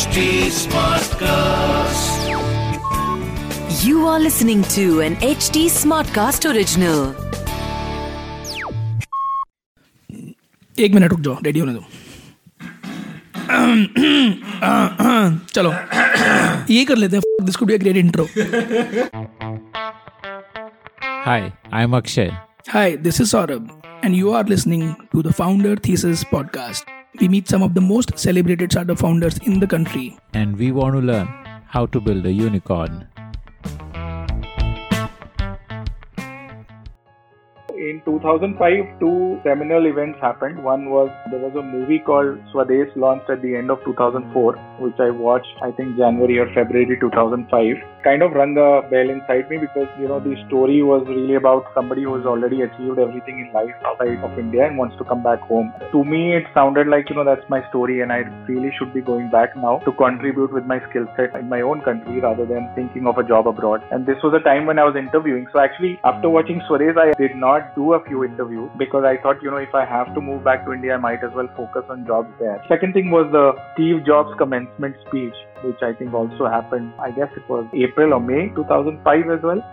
HT Smartcast. You are listening to an HT Smartcast original. एक मिनट रुक जाओ, रेडी होने दो. चलो ये कर लेते हैं. This could be a great intro. Hi, I'm Akshay. Hi, this is Saurabh, and you are listening to the Founder Thesis podcast. We meet some of the most celebrated startup founders in the country. And we want to learn how to build a unicorn. In 2005, two seminal events happened. One was there was a movie called Swades launched at the end of 2004, which I watched, I think January or February 2005. Kind of rung a bell inside me because, the story was really about somebody who has already achieved everything in life outside of India and wants to come back home. To me, it sounded like, that's my story and I really should be going back now to contribute with my skill set in my own country rather than thinking of a job abroad. And this was a time when I was interviewing. So actually, after watching Swades, I did not do a few interviews because I thought, if I have to move back to India, I might as well focus on jobs there. Second thing was the Steve Jobs commencement speech, which I think also happened, I guess it was April or May 2005 as well.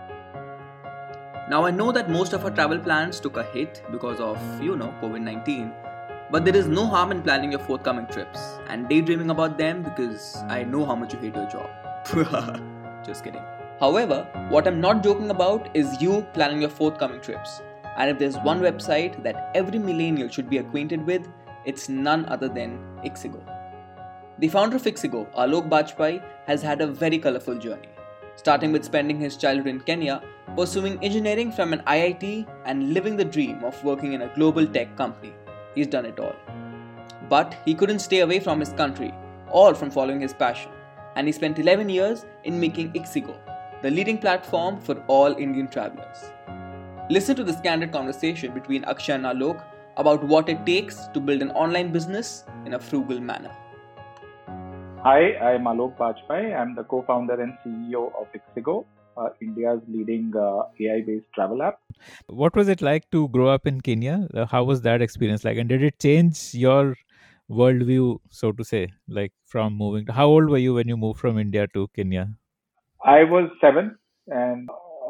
Now I know that most of our travel plans took a hit because of, COVID-19. But there is no harm in planning your forthcoming trips and daydreaming about them because I know how much you hate your job. Just kidding. However, what I'm not joking about is you planning your forthcoming trips. And if there's one website that every millennial should be acquainted with, it's none other than Ixigo. The founder of Ixigo, Alok Bajpai, has had a very colorful journey, starting with spending his childhood in Kenya, pursuing engineering from an IIT, and living the dream of working in a global tech company. He's done it all. But he couldn't stay away from his country or from following his passion, and he spent 11 years in making Ixigo, the leading platform for all Indian travelers. Listen to this candid conversation between Akshay and Alok about what it takes to build an online business in a frugal manner. Hi, I'm Alok Bajpai. I'm the co-founder and CEO of Ixigo, India's leading AI-based travel app. What was it like to grow up in Kenya? How was that experience like? And did it change your worldview, so to say, like from moving? How old were you when you moved from India to Kenya? I was 7 and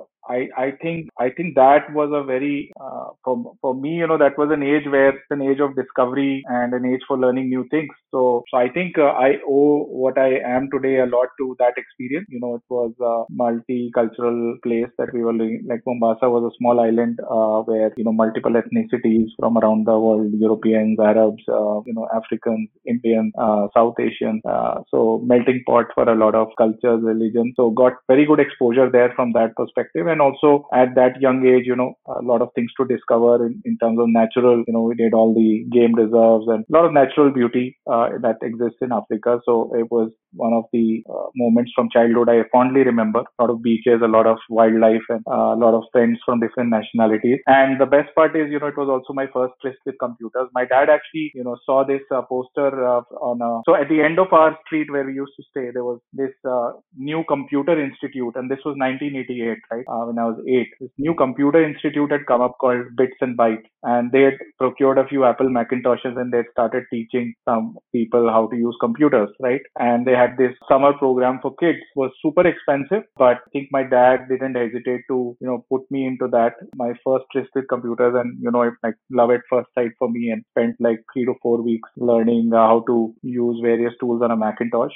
I think that was a very for me, that was an age where it's an age of discovery and an age for learning new things. So I think I owe what I am today a lot to that experience. It was a multicultural place that we were living. Like Mombasa was a small island where multiple ethnicities from around the world, Europeans, Arabs, Africans, Indians, South Asians. So melting pot for a lot of cultures, religions. So got very good exposure there from that perspective. And also at that young age, a lot of things to discover in terms of natural, we did all the game reserves and a lot of natural beauty that exists in Africa. So it was one of the moments from childhood I fondly remember. A lot of beaches, a lot of wildlife and a lot of friends from different nationalities. And the best part is, it was also my first tryst with computers. My dad actually, saw this poster so at the end of our street where we used to stay, there was this new computer institute, and this was 1988, right? When I was 8, this new computer institute had come up called Bits and Bytes, and they had procured a few Apple Macintoshes and they had started teaching some people how to use computers, right? And they had this summer program for kids. It was super expensive, but I think my dad didn't hesitate to, put me into that. My first tryst with computers, and it like love at first sight for me, and spent like 3 to 4 weeks learning how to use various tools on a Macintosh.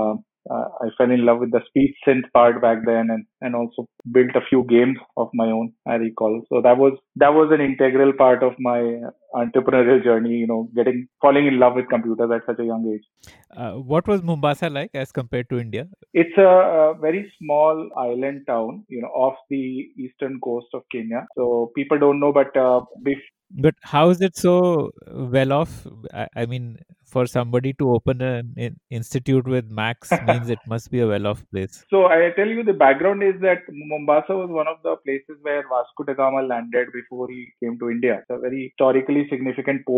I fell in love with the speech synth part back then, and also built a few games of my own, I recall. So that was an integral part of my entrepreneurial journey, falling in love with computers at such a young age. What was Mombasa like as compared to India? It's a very small island town, off the eastern coast of Kenya. So people don't know, but But how is it so well off? I mean, for somebody to open an institute with Macs means it must be a well off place. So I tell you, the background is that Mombasa was one of the places where Vasco da Gama landed before he came to India. It's a very historically significant port.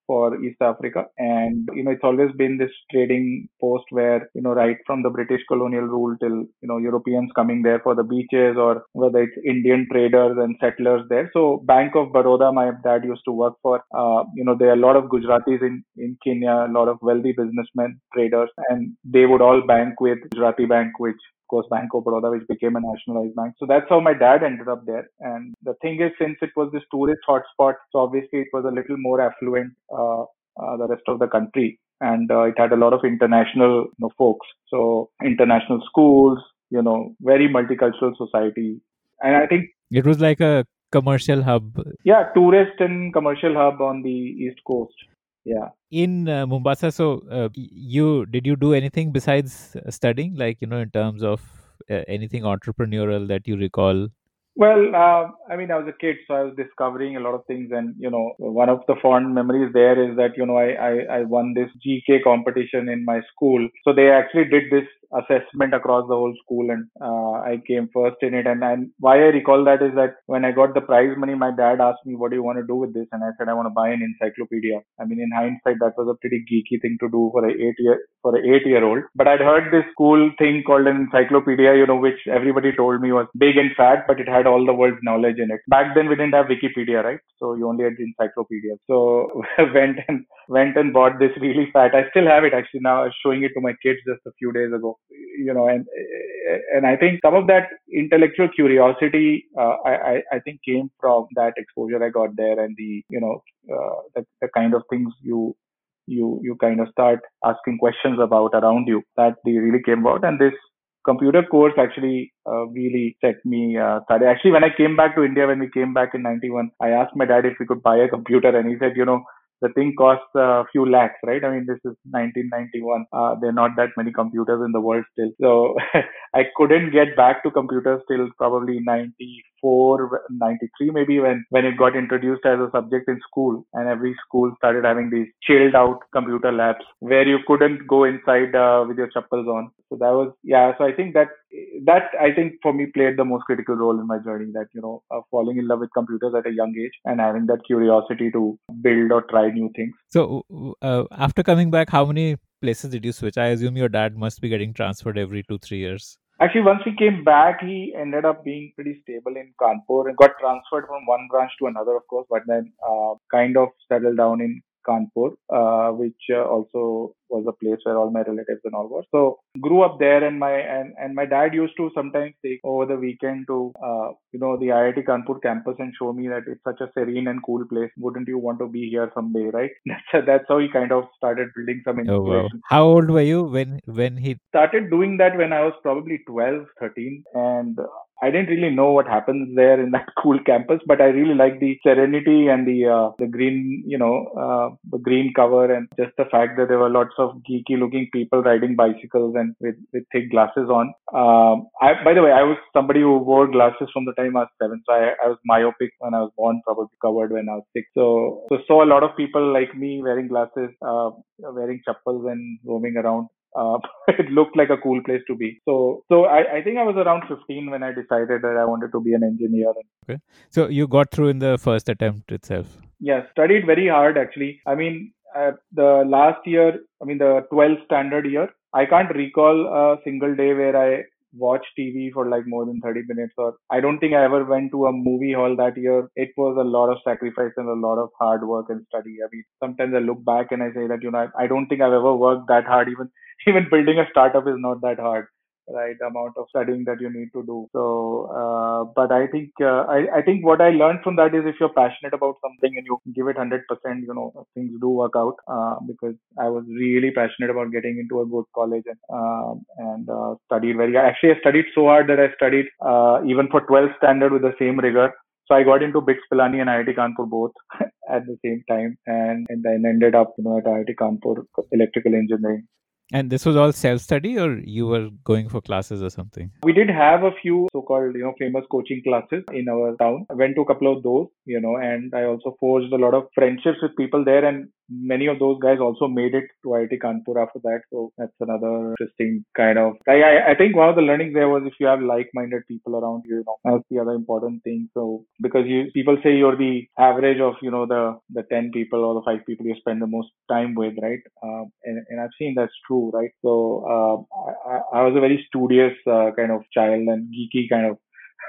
for East Africa. And, it's always been this trading post where, right from the British colonial rule till, Europeans coming there for the beaches, or whether it's Indian traders and settlers there. So Bank of Baroda, my dad used to work for, there are a lot of Gujaratis in Kenya, a lot of wealthy businessmen, traders, and they would all bank with Gujarati Bank, which course, Bank of Baroda, which became a nationalized bank. So that's how my dad ended up there. And the thing is, since it was this tourist hotspot, so obviously it was a little more affluent the rest of the country, and it had a lot of international folks. So international schools, very multicultural society, and I think It was like a commercial hub. yeah, tourist and commercial hub on the East Coast. Yeah. In Mombasa. So did you do anything besides studying, like in terms of anything entrepreneurial that you recall? Well, I mean, I was a kid, so I was discovering a lot of things, and one of the fond memories there is that I won this GK competition in my school. So they actually did this assessment across the whole school, and I came first in it. And why I recall that is that when I got the prize money, my dad asked me, "What do you want to do with this?" And I said, "I want to buy an encyclopedia." I mean, in hindsight, that was a pretty geeky thing to do for an 8-year old. But I'd heard this cool thing called an encyclopedia, which everybody told me was big and fat, but it had all the world's knowledge in it. Back then, we didn't have Wikipedia, right? So you only had the encyclopedia. So went and bought this really fat. I still have it actually now. I was showing it to my kids just a few days ago. And I think some of that intellectual curiosity, I think came from that exposure I got there, and the kind of things you kind of start asking questions about around you, that they really came about. And this computer course actually really set me started. Actually, when I came back to India, when we came back in 91, I asked my dad if we could buy a computer, and he said, the thing costs a few lakhs, right? I mean, this is 1991. There are not that many computers in the world still. So I couldn't get back to computers till probably 94, 93 maybe, when it got introduced as a subject in school, and every school started having these chilled out computer labs where you couldn't go inside with your chappals on. So that was, yeah. So I think that I think for me played the most critical role in my journey, that, falling in love with computers at a young age and having that curiosity to build or try new things. So after coming back, how many places did you switch? I assume your dad must be getting transferred every 2-3 years. Actually, once we came back, he ended up being pretty stable in Kanpur and got transferred from one branch to another, of course, but then kind of settled down in Kanpur, which also was a place where all my relatives and all were. So grew up there, and my dad used to sometimes take over the weekend to the IIT Kanpur campus and show me that it's such a serene and cool place. Wouldn't you want to be here someday, right? That's how he kind of started building some Oh wow! inspiration. How old were you when he? Started doing that when I was probably 12, 13, and I didn't really know what happens there in that cool campus, but I really liked the serenity and the green, the green cover, and just the fact that there were lots of geeky looking people riding bicycles and with thick glasses on. By the way, I was somebody who wore glasses from the time I was 7, so I was myopic when I was born, probably covered when I was 6. So saw a lot of people like me wearing glasses, wearing chappals and roaming around. It looked like a cool place to be. So I think I was around 15 when I decided that I wanted to be an engineer. Okay. So you got through in the first attempt itself. Yeah, studied very hard actually. I mean, the last year, the 12th standard year, I can't recall a single day where I watched TV for like more than 30 minutes, or I don't think I ever went to a movie hall that year. It was a lot of sacrifice and a lot of hard work and study. I mean, sometimes I look back and I say that, I don't think I've ever worked that hard. Even building a startup is not that hard, right? The amount of studying that you need to do. So, but I think I think what I learned from that is, if you're passionate about something and you give it 100%, things do work out. Because I was really passionate about getting into a good college, and studied very. Actually, I studied so hard that I studied even for 12th standard with the same rigor. So I got into BITS Pilani and IIT Kanpur both at the same time, and then ended up at IIT Kanpur electrical engineering. And this was all self-study, or you were going for classes or something? We did have a few so-called, famous coaching classes in our town. I went to a couple of those, and I also forged a lot of friendships with people there. And many of those guys also made it to IIT Kanpur after that. So that's another interesting kind of. I think one of the learnings there was if you have like-minded people around you, that's the other important thing. So because people say you're the average of, the 10 people or the 5 people you spend the most time with, right? And I've seen that's true, right? So I was a very studious kind of child and geeky kind of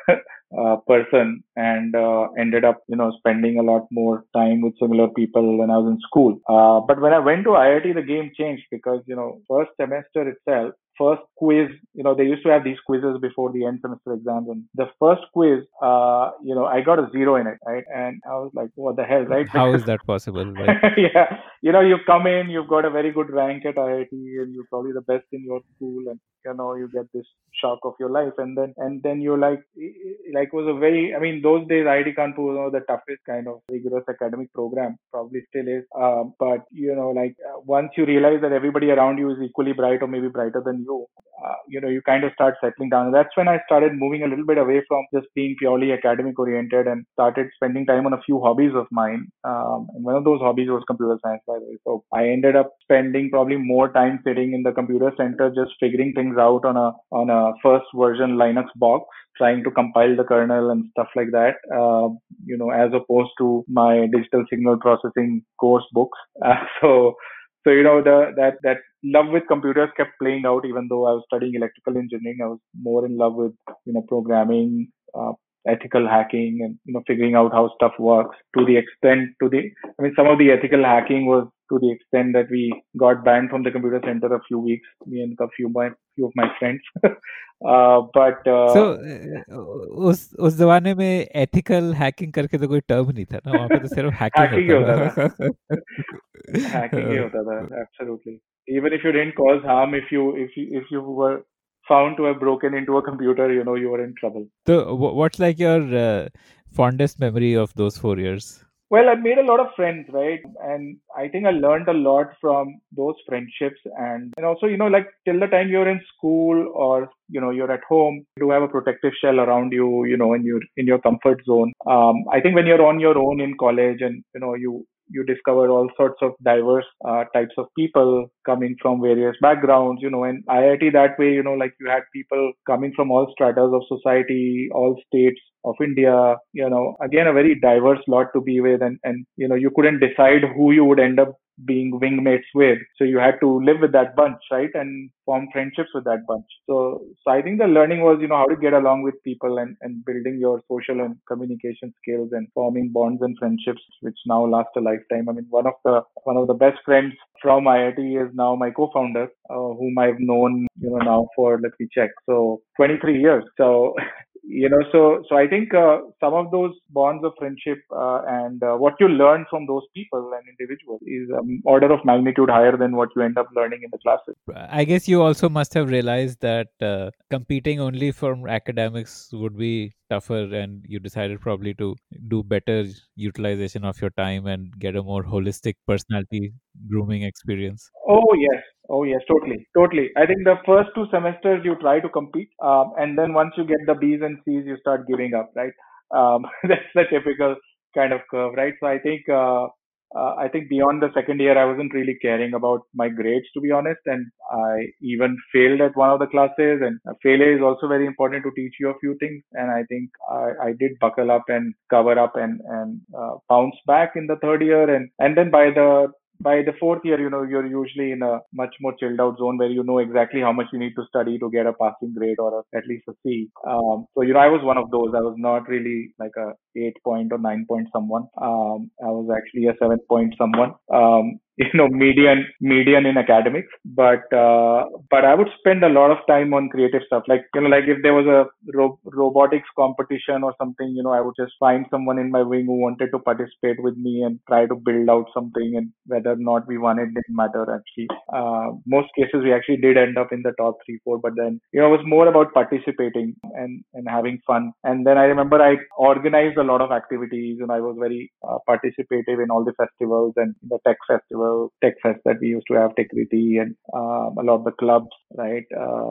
person, and ended up spending a lot more time with similar people when I was in school. But when I went to IIT, the game changed because first semester itself, first quiz, they used to have these quizzes before the end semester exams, and the first quiz, I got a 0 in it, right? And I was like, what the hell, right? How is that possible? Like, yeah, you come in, you've got a very good rank at IIT, and you're probably the best in your school, and you get this shock of your life, and then you're like it was a very, I mean, those days IIT Kanpur was one of the toughest kind of rigorous academic program, probably still is. But once you realize that everybody around you is equally bright or maybe brighter than you, you kind of start settling down. And that's when I started moving a little bit away from just being purely academic oriented and started spending time on a few hobbies of mine. And one of those hobbies was computer science, by the way. So I ended up spending probably more time sitting in the computer center, just figuring things out on a first version Linux box, trying to compile the kernel and stuff like that, as opposed to my digital signal processing course books. So that love with computers kept playing out, even though I was studying electrical engineering. I was more in love with programming, ethical hacking, and figuring out how stuff works. To the extent, some of the ethical hacking was to the extent that we got banned from the computer center a few weeks. Me and a few of my friends. So उस जमाने में ethical hacking करके तो कोई term नहीं था ना, वहाँ पे तो सिर्फ hacking होता था. Hacking ही होता था, absolutely. Even if you didn't cause harm, if you were found to have broken into a computer, you were in trouble. So what's like your fondest memory of those 4 years? Well, I made a lot of friends, right? And I think I learned a lot from those friendships. And also, till the time you're in school or, you're at home, you do have a protective shell around you, and you're in your comfort zone. I think when you're on your own in college and, you discover all sorts of diverse types of people coming from various backgrounds, and IIT that way, you had people coming from all stratas of society, all states of India, again, a very diverse lot to be with. And you couldn't decide who you would end up being wingmates with. So you had to live with that bunch, right? And form friendships with that bunch. So I think the learning was, how to get along with people and building your social and communication skills and forming bonds and friendships, which now last a lifetime. I mean, one of the best friends from IIT is now my co-founder, whom I've known, now for, let me check. So 23 years. So, so I think some of those bonds of friendship and what you learn from those people and individuals is order of magnitude higher than what you end up learning in the classes. I guess you also must have realized that competing only for academics would be tougher, and you decided probably to do better utilization of your time and get a more holistic personality grooming experience. Oh yes, totally. I think the first 2 semesters you try to compete, and then once you get the B's and C's, you start giving up, right? That's the typical kind of curve, right? So I think beyond the second year, I wasn't really caring about my grades, to be honest, and I even failed at one of the classes. And failure is also very important to teach you a few things. And I think I did buckle up and cover up and bounce back in the third year, and then by the fourth year, you're usually in a much more chilled out zone where you know exactly how much you need to study to get a passing grade or at least a C. So, I was one of those. I was not really like a 8 point or 9 point someone. I was actually a 7 point someone. Median in academics, but I would spend a lot of time on creative stuff. Like if there was a robotics competition or something, I would just find someone in my wing who wanted to participate with me and try to build out something. And whether or not we won it didn't matter actually. Most cases we actually did end up in the top 3-4, but then it was more about participating and having fun. And then I remember I organized a lot of activities, and I was very participative in all the festivals and the tech festivals travel, tech fest that we used to have, Techriti, and a lot of the clubs, right?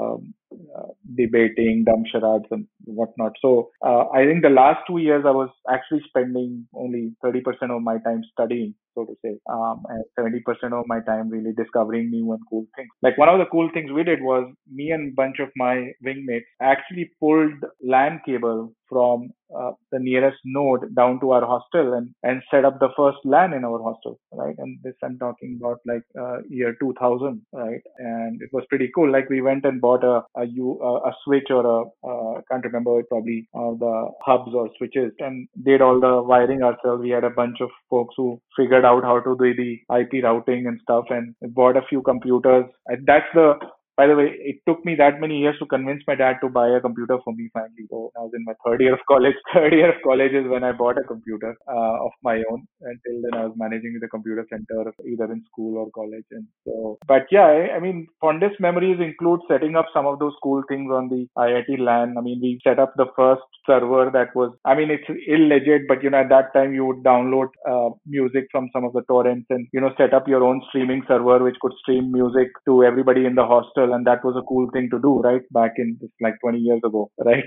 Debating, dumb charades and whatnot. So I think the last 2 years I was actually spending only 30% of my time studying, so to say, and 70% of my time really discovering new and cool things. Like one of the cool things we did was me and a bunch of my wingmates actually pulled LAN cable from the nearest node down to our hostel and set up the first LAN in our hostel, right? And this I'm talking about like year 2000, right? And it was pretty cool. Like we went and bought a switch or can't remember it, probably the hubs or switches, and did all the wiring ourselves. We had a bunch of folks who figured out how to do the IP routing and stuff, and bought a few computers. And that's the by the way, it took me that many years to convince my dad to buy a computer for me finally. So I was in my third year of college. Third year of college is when I bought a computer of my own. Until then, I was managing the computer center either in school or college. And so, but yeah, I mean, fondest memories include setting up some of those cool things on the IIT LAN. I mean, we set up the first server that was, I mean, it's illegit, but at that time you would download music from some of the torrents and, set up your own streaming server which could stream music to everybody in the hostel. And that was a cool thing to do, right? Back in like 20 years ago, right?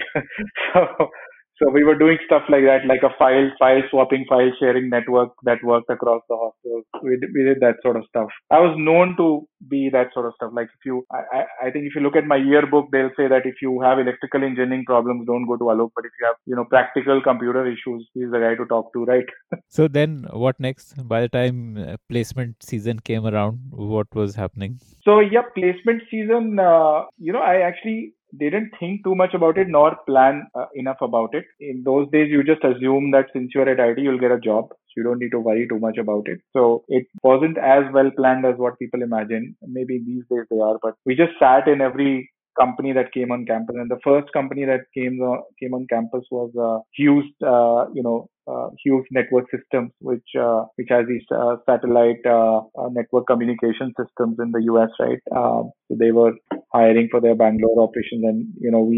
So we were doing stuff like that, like a file swapping, file sharing network that worked across the hostel. We did that sort of stuff. I was known to be that sort of stuff. Like I think if you look at my yearbook, they'll say that if you have electrical engineering problems, don't go to Alok. But if you have, practical computer issues, he's the guy to talk to, right? So then what next? By the time placement season came around, what was happening? So yeah, placement season, I actually didn't think too much about it nor plan enough about it. In those days, you just assume that since you're at IT, you'll get a job. So you don't need to worry too much about it. So it wasn't as well planned as what people imagine. Maybe these days they are, but we just sat in every company that came on campus. And the first company that came on campus was Hughes, Hughes Network Systems, which has these satellite network communication systems in the US, right? So they were hiring for their Bangalore operations, and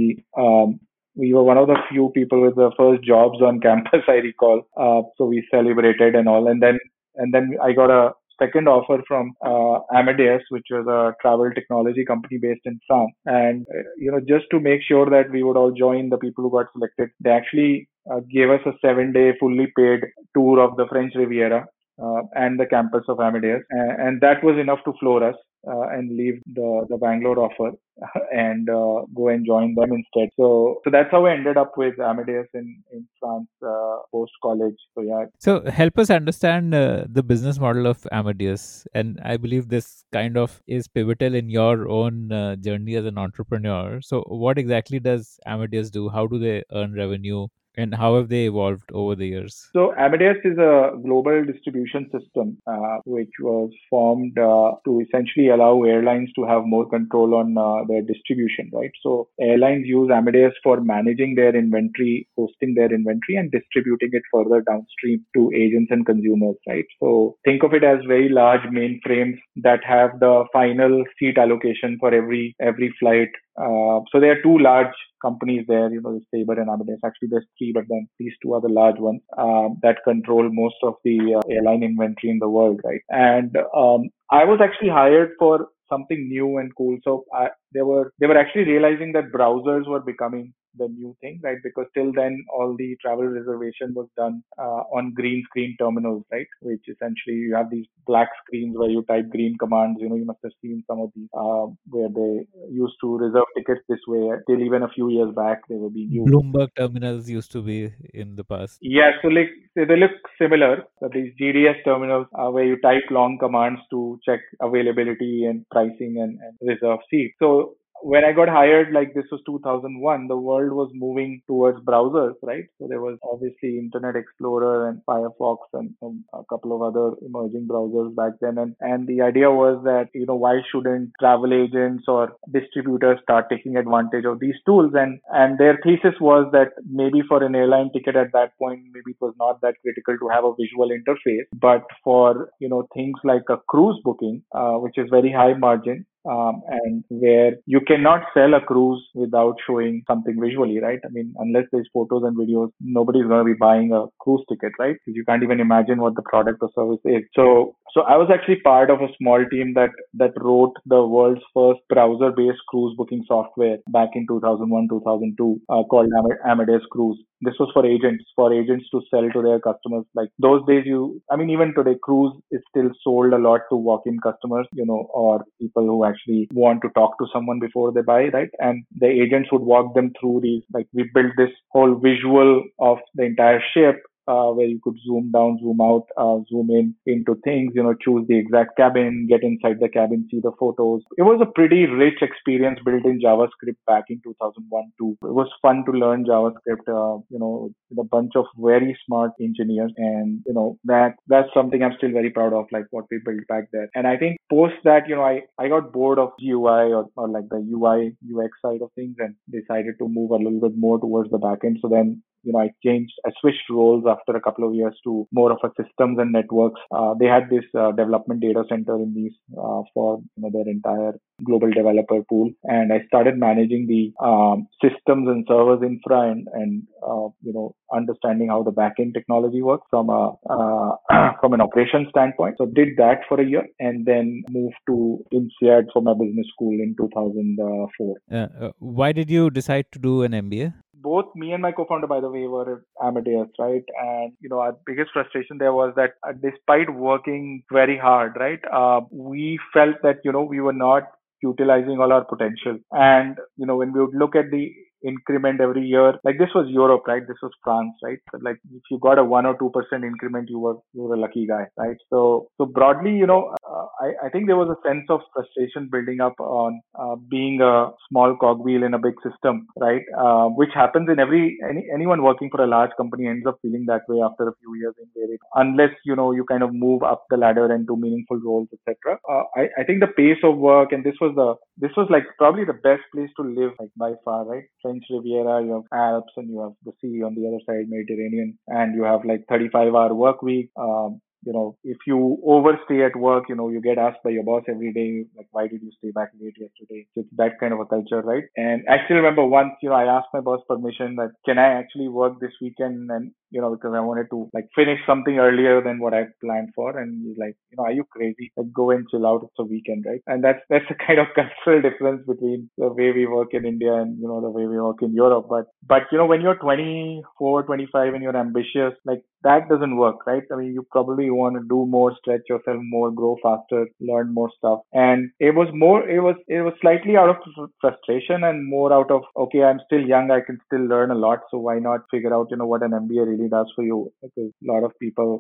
we were one of the few people with the first jobs on campus, I recall. So we celebrated and all, and then I got a second offer from Amadeus, which was a travel technology company based in France. And, just to make sure that we would all join the people who got selected, they actually gave us a 7-day fully paid tour of the French Riviera and the campus of Amadeus. And that was enough to floor us and leave the Bangalore offer and go and join them instead. So that's how I ended up with Amadeus in France post college. So yeah. So help us understand the business model of Amadeus, and I believe this kind of is pivotal in your own journey as an entrepreneur. So what exactly does Amadeus do? How do they earn revenue? And how have they evolved over the years? So Amadeus is a global distribution system which was formed to essentially allow airlines to have more control on their distribution, right? So airlines use Amadeus for managing their inventory, hosting their inventory, and distributing it further downstream to agents and consumers, right? So think of it as very large mainframes that have the final seat allocation for every flight. So there are two large companies there, the Sabre and Amadeus. Actually, there's three, but then these two are the large ones that control most of the airline inventory in the world, right? And I was actually hired for something new and cool. So they were actually realizing that browsers were becoming the new thing, right? Because till then, all the travel reservation was done on green screen terminals, right? Which essentially you have these black screens where you type green commands. You must have seen some of these where they used to reserve tickets this way. Till even a few years back, they were being used. Bloomberg terminals used to be in the past. Yeah, so they look similar. These GDS terminals where you type long commands to check availability and pricing and reserve seats. So when I got hired, like this was 2001, the world was moving towards browsers, right? So there was obviously Internet Explorer and Firefox and a couple of other emerging browsers back then. And the idea was that, why shouldn't travel agents or distributors start taking advantage of these tools? And their thesis was that maybe for an airline ticket at that point, maybe it was not that critical to have a visual interface, but for, things like a cruise booking, which is very high margin, and where you cannot sell a cruise without showing something visually, right? I mean, unless there's photos and videos, nobody's going to be buying a cruise ticket, right? Because you can't even imagine what the product or service is. So So I was actually part of a small team that wrote the world's first browser-based cruise booking software back in 2001, 2002, called Amadeus Cruise. This was for agents to sell to their customers. Like those days, even today, cruise is still sold a lot to walk-in customers, or people who actually want to talk to someone before they buy, right? And the agents would walk them through these. Like we built this whole visual of the entire ship, where you could zoom down, zoom out, zoom in into things, choose the exact cabin, get inside the cabin, see the photos. It was a pretty rich experience built in JavaScript back in 2001 too. It was fun to learn JavaScript, with a bunch of very smart engineers. And, that's something I'm still very proud of, like what we built back there. And I think post that, I got bored of GUI or like the UI, UX side of things and decided to move a little bit more towards the backend. So then, I switched roles after a couple of years to more of a systems and networks. They had this development data center in these for their entire global developer pool, and I started managing the systems and servers infra and understanding how the backend technology works from a from an operations standpoint. So did that for a year and then moved to INSEAD for my business school in 2004. Why did you decide to do an MBA? Both me and my co-founder, by the way, were at Amadeus, right? And, our biggest frustration there was that despite working very hard, right, we felt that, we were not utilizing all our potential. And, when we would look at the increment every year, like this was Europe, right? This was France, right? So like if you got a 1 or 2% increment, you were a lucky guy, right? So broadly, I think there was a sense of frustration building up on being a small cogwheel in a big system, right? Which happens in anyone working for a large company ends up feeling that way after a few years in there, unless you kind of move up the ladder into meaningful roles, etc. I think the pace of work, and this was like probably the best place to live, like by far, right? French Riviera, you have Alps, and you have the sea on the other side, Mediterranean, and you have like 35-hour work week. If you overstay at work, you get asked by your boss every day, like, why did you stay back late yesterday? So it's that kind of a culture, right? And I still remember once, I asked my boss permission that can I actually work this weekend, and because I wanted to like finish something earlier than what I planned for. And he's like, are you crazy? Like go and chill out. It's a weekend, right? And that's the kind of cultural difference between the way we work in India and, the way we work in Europe. But when you're 24, 25 and you're ambitious, like that doesn't work, right? I mean, you probably want to do more, stretch yourself more, grow faster, learn more stuff. And it was slightly out of frustration and more out of, okay, I'm still young, I can still learn a lot. So why not figure out, what an MBA really does for you? Because a lot of people,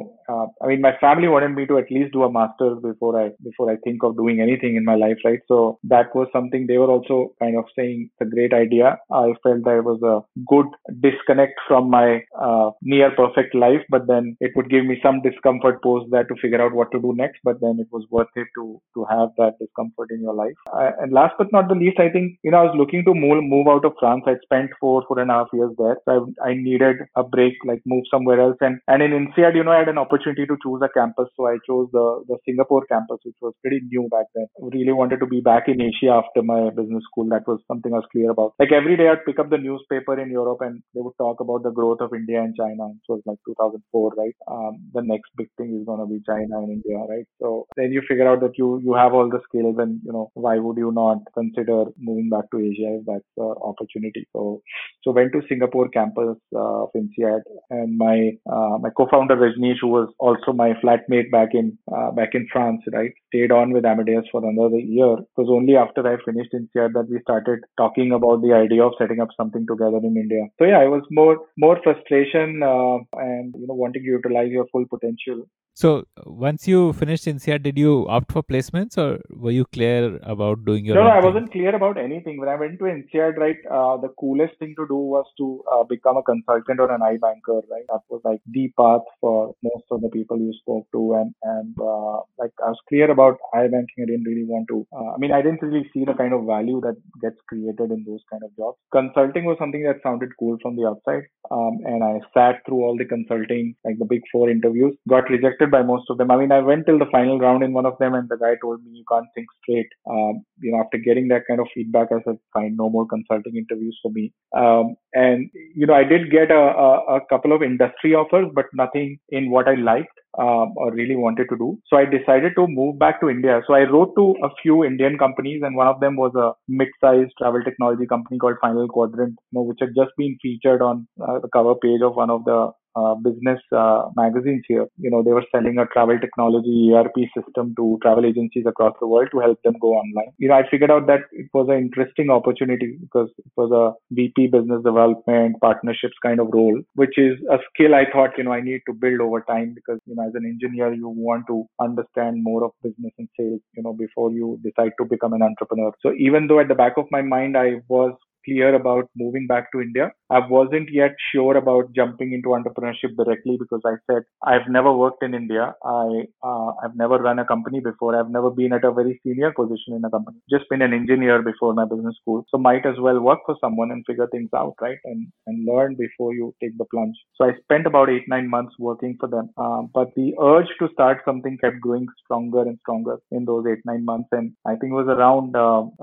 my family wanted me to at least do a master's before I think of doing anything in my life, right? So that was something they were also kind of saying it's a great idea. I felt that it was a good disconnect from my near perfect life, but then it would give me some discomfort post that to figure out what to do next. But then it was worth it to have that discomfort in your life. And last but not the least, I think, I was looking to move out of France. I'd spent 4.5 years there. So I needed a break, like move somewhere else. And in INSEAD, I had an opportunity to choose a campus. So I chose the Singapore campus, which was pretty new back then. I really wanted to be back in Asia after my business school. That was something I was clear about. Like every day I'd pick up the newspaper in Europe and they would talk about the growth of India and China. It was like 2004, right? The next big thing is going to be China and India, right? So then you figure out that you have all the skills and, why would you not consider moving back to Asia if that's the opportunity? So went to Singapore campus of INSEAD, and my co-founder Rajneesh, who was also my flatmate back in France, right, stayed on with Amadeus for another year. It was only after I finished INSEAD that we started talking about the idea of setting up something together in India. So yeah, it was more frustration and wanting to utilize your full potential. So once you finished INSEAD, did you opt for placements or were you clear about doing your No, own I thing? wasn't clear about anything. When I went to INSEAD, right, the coolest thing to do was to become a consultant or an iBanker, right? That was like the path for most of the people you spoke to. And like I was clear about iBanking. I didn't really want to, I didn't really see the kind of value that gets created in those kind of jobs. Consulting was something that sounded cool from the outside. And I sat through all the consulting, like the big 4 interviews, got rejected by most of them. I went till the final round in one of them and the guy told me you can't think straight. After getting that kind of feedback, I said, fine, no more consulting interviews for me. And I did get a couple of industry offers, but nothing in what I liked. or really wanted to do. So I decided to move back to India. So I wrote to a few Indian companies, and one of them was a mid-sized travel technology company called Final Quadrant, which had just been featured on the cover page of one of the business magazines here. They were selling a travel technology ERP system to travel agencies across the world to help them go online. I figured out that it was an interesting opportunity because it was a VP business development partnerships kind of role, which is a skill I thought, I need to build over time because, as an engineer, you want to understand more of business and sales, before you decide to become an entrepreneur. So even though at the back of my mind, I was clear about moving back to India, I wasn't yet sure about jumping into entrepreneurship directly because I said I've never worked in India. I've never run a company before. I've never been at a very senior position in a company. Just been an engineer before my business school. So might as well work for someone and figure things out, right? And learn before you take the plunge. So I spent about 8-9 months working for them. But the urge to start something kept growing stronger and stronger in those 8-9 months. And I think it was around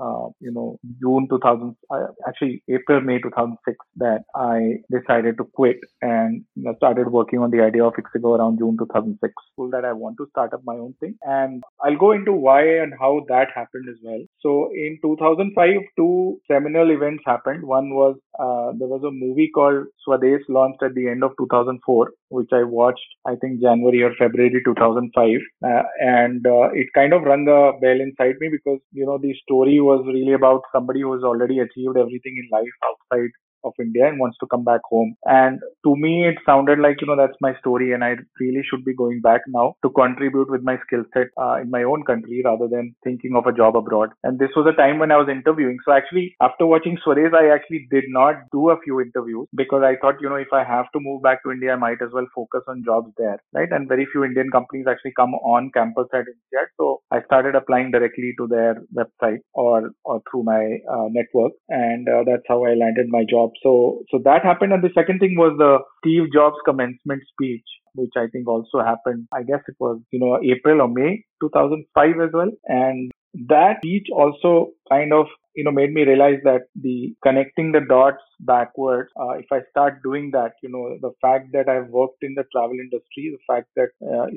June 2000. Actually April, May 2006 that I decided to quit and started working on the idea of Ixigo around June 2006. So that I want to start up my own thing. And I'll go into why and how that happened as well. So in 2005, two seminal events happened. One was there was a movie called Swades launched at the end of 2004, which I watched, I think January or February 2005. And it kind of rang a bell inside me because, the story was really about somebody who has already achieved everything in life outside of India and wants to come back home. And to me, it sounded like, that's my story and I really should be going back now to contribute with my skill set in my own country rather than thinking of a job abroad. And this was a time when I was interviewing. So actually, after watching Swades, I actually did not do a few interviews because I thought, if I have to move back to India, I might as well focus on jobs there, right? And very few Indian companies actually come on campus at INSEAD. So I started applying directly to their website or through my network. And that's how I landed my job. So that happened. And the second thing was the Steve Jobs commencement speech, which I think also happened. I guess it was, April or May 2005 as well. And that speech also kind of, made me realize that the connecting the dots backwards, if I start doing that, the fact that I've worked in the travel industry, the fact that,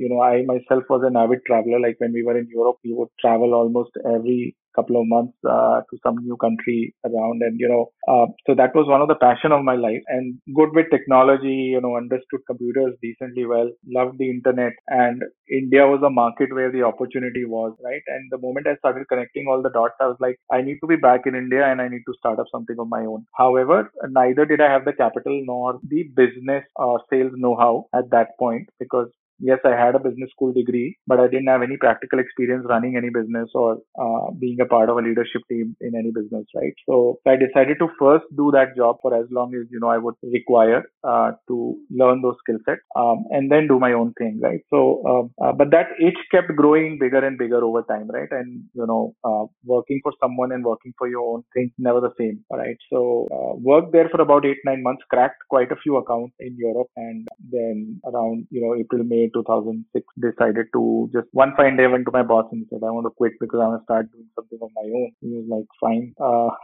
I myself was an avid traveler, like when we were in Europe, we would travel almost every couple of months to some new country around. And, so that was one of the passion of my life and good with technology, understood computers decently well, loved the internet, and India was a market where the opportunity was, right? And the moment I started connecting all the dots, I was like, I need to be back in India and I need to start up something of my own. However, neither did I have the capital nor the business or sales know-how at that point because yes, I had a business school degree, but I didn't have any practical experience running any business or being a part of a leadership team in any business, right? So I decided to first do that job for as long as, I would require to learn those skill sets and then do my own thing, right? So, but that itch kept growing bigger and bigger over time, right? And, working for someone and working for your own thing, never the same, right? So worked there for about 8-9 months, cracked quite a few accounts in Europe, and then around, April, May 2006, decided to just one fine day went to my boss and said, I want to quit because I want to start doing something of my own. He was like, fine,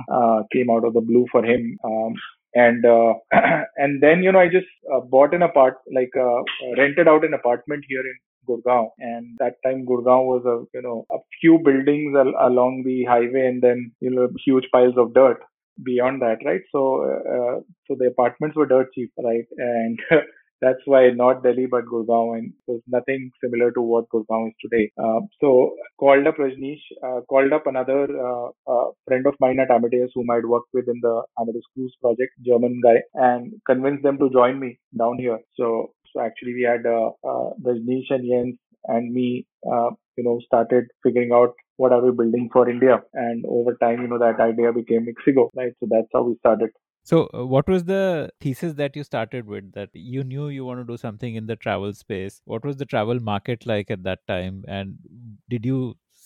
came out of the blue for him. And then, I just bought an rented out an apartment here in Gurgaon. And that time Gurgaon was a few buildings along the highway and then, huge piles of dirt beyond that, right? So the apartments were dirt cheap, right? And that's why not Delhi, but Gurgaon, and it was nothing similar to what Gurgaon is today. So called up Rajneesh, called up another friend of mine at Amadeus whom I'd worked with in the Amadeus Cruise project, German guy, and convinced them to join me down here. So actually we had Rajneesh and Jens and me, started figuring out what are we building for India. And over time, that idea became Ixigo, right? So that's how we started. So what was the thesis that you started with, that you knew you want to do something in the travel space? What was the travel market like at that time? And did you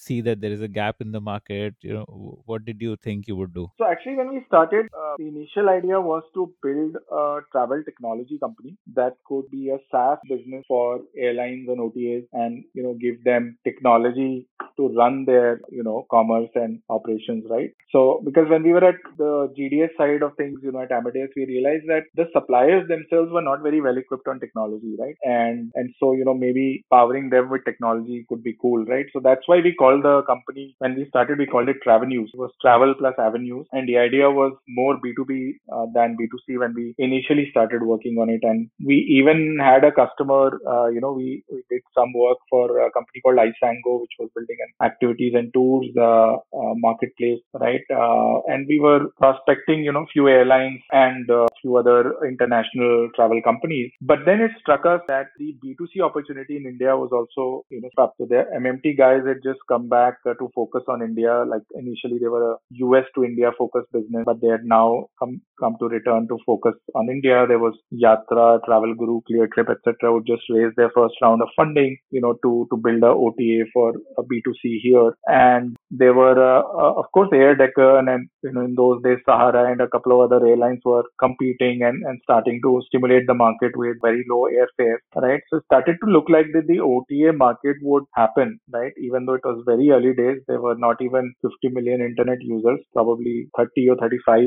see that there is a gap in the market? What did you think you would do? So actually, when we started, the initial idea was to build a travel technology company that could be a SaaS business for airlines and OTAs, and give them technology to run their commerce and operations, right? So because when we were at the GDS side of things, at Amadeus, we realized that the suppliers themselves were not very well equipped on technology, right? And so maybe powering them with technology could be cool, right? So that's why we called the company, when we started, we called it Travenues. It was travel plus avenues, and the idea was more B2B than B2C when we initially started working on it. And we even had a customer, we did some work for a company called Isango, which was building an activities and tours marketplace, right? And we were prospecting, few airlines and few other international travel companies. But then it struck us that the B2C opportunity in India was also, up. So the MMT guys had just come back to focus on India. Like initially they were a US to India focused business, but they had now come to return to focus on India. There was Yatra, Travel Guru, Cleartrip, etc. would just raise their first round of funding, to build a OTA for a B2C here. And there were, of course, Air Deccan and, in those days, Sahara and a couple of other airlines were competing and starting to stimulate the market with very low airfare, right? So it started to look like that the OTA market would happen, right? Even though it was very early days, there were not even 50 million internet users, probably 30 or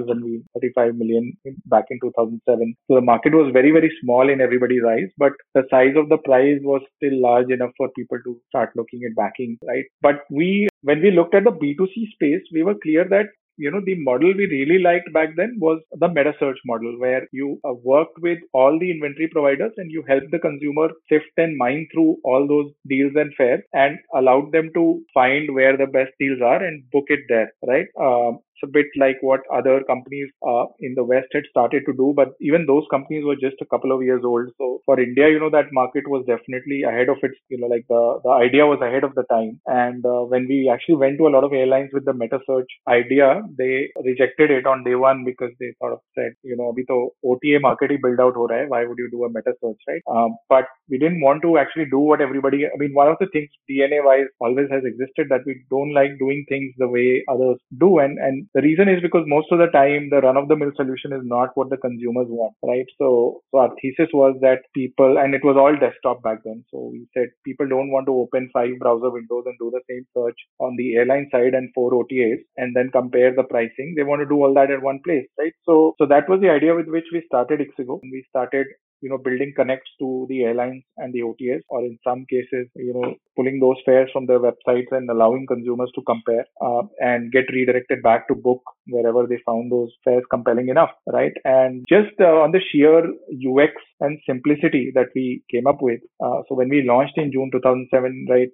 35 million back in 2007. So the market was very, very small in everybody's eyes, but the size of the prize was still large enough for people to start looking at backing, right? But when we looked at the B2C space, we were clear that the model we really liked back then was the meta search model, where you worked with all the inventory providers and you helped the consumer sift and mine through all those deals and fares and allowed them to find where the best deals are and book it there, right? It's a bit like what other companies in the West had started to do, but even those companies were just a couple of years old. So for India, that market was definitely ahead of its, like the idea was ahead of the time. And when we actually went to a lot of airlines with the meta search idea, they rejected it on day one because they sort of said, abhi to OTA market hi build out ho raha hai, why would you do a meta search, right? But we didn't want to actually do what everybody, one of the things DNA wise always has existed, that we don't like doing things the way others do. And the reason is because most of the time the run of the mill solution is not what the consumers want, right? So our thesis was that people, and it was all desktop back then. So we said people don't want to open 5 browser windows and do the same search on the airline side and 4 OTAs and then compare the pricing. They want to do all that at one place, right? So that was the idea with which we started Ixigo. We started building connects to the airlines and the OTAs, or in some cases, pulling those fares from their websites and allowing consumers to compare and get redirected back to book wherever they found those fares compelling enough, right? And just on the sheer UX and simplicity that we came up with. So when we launched in June 2007, right,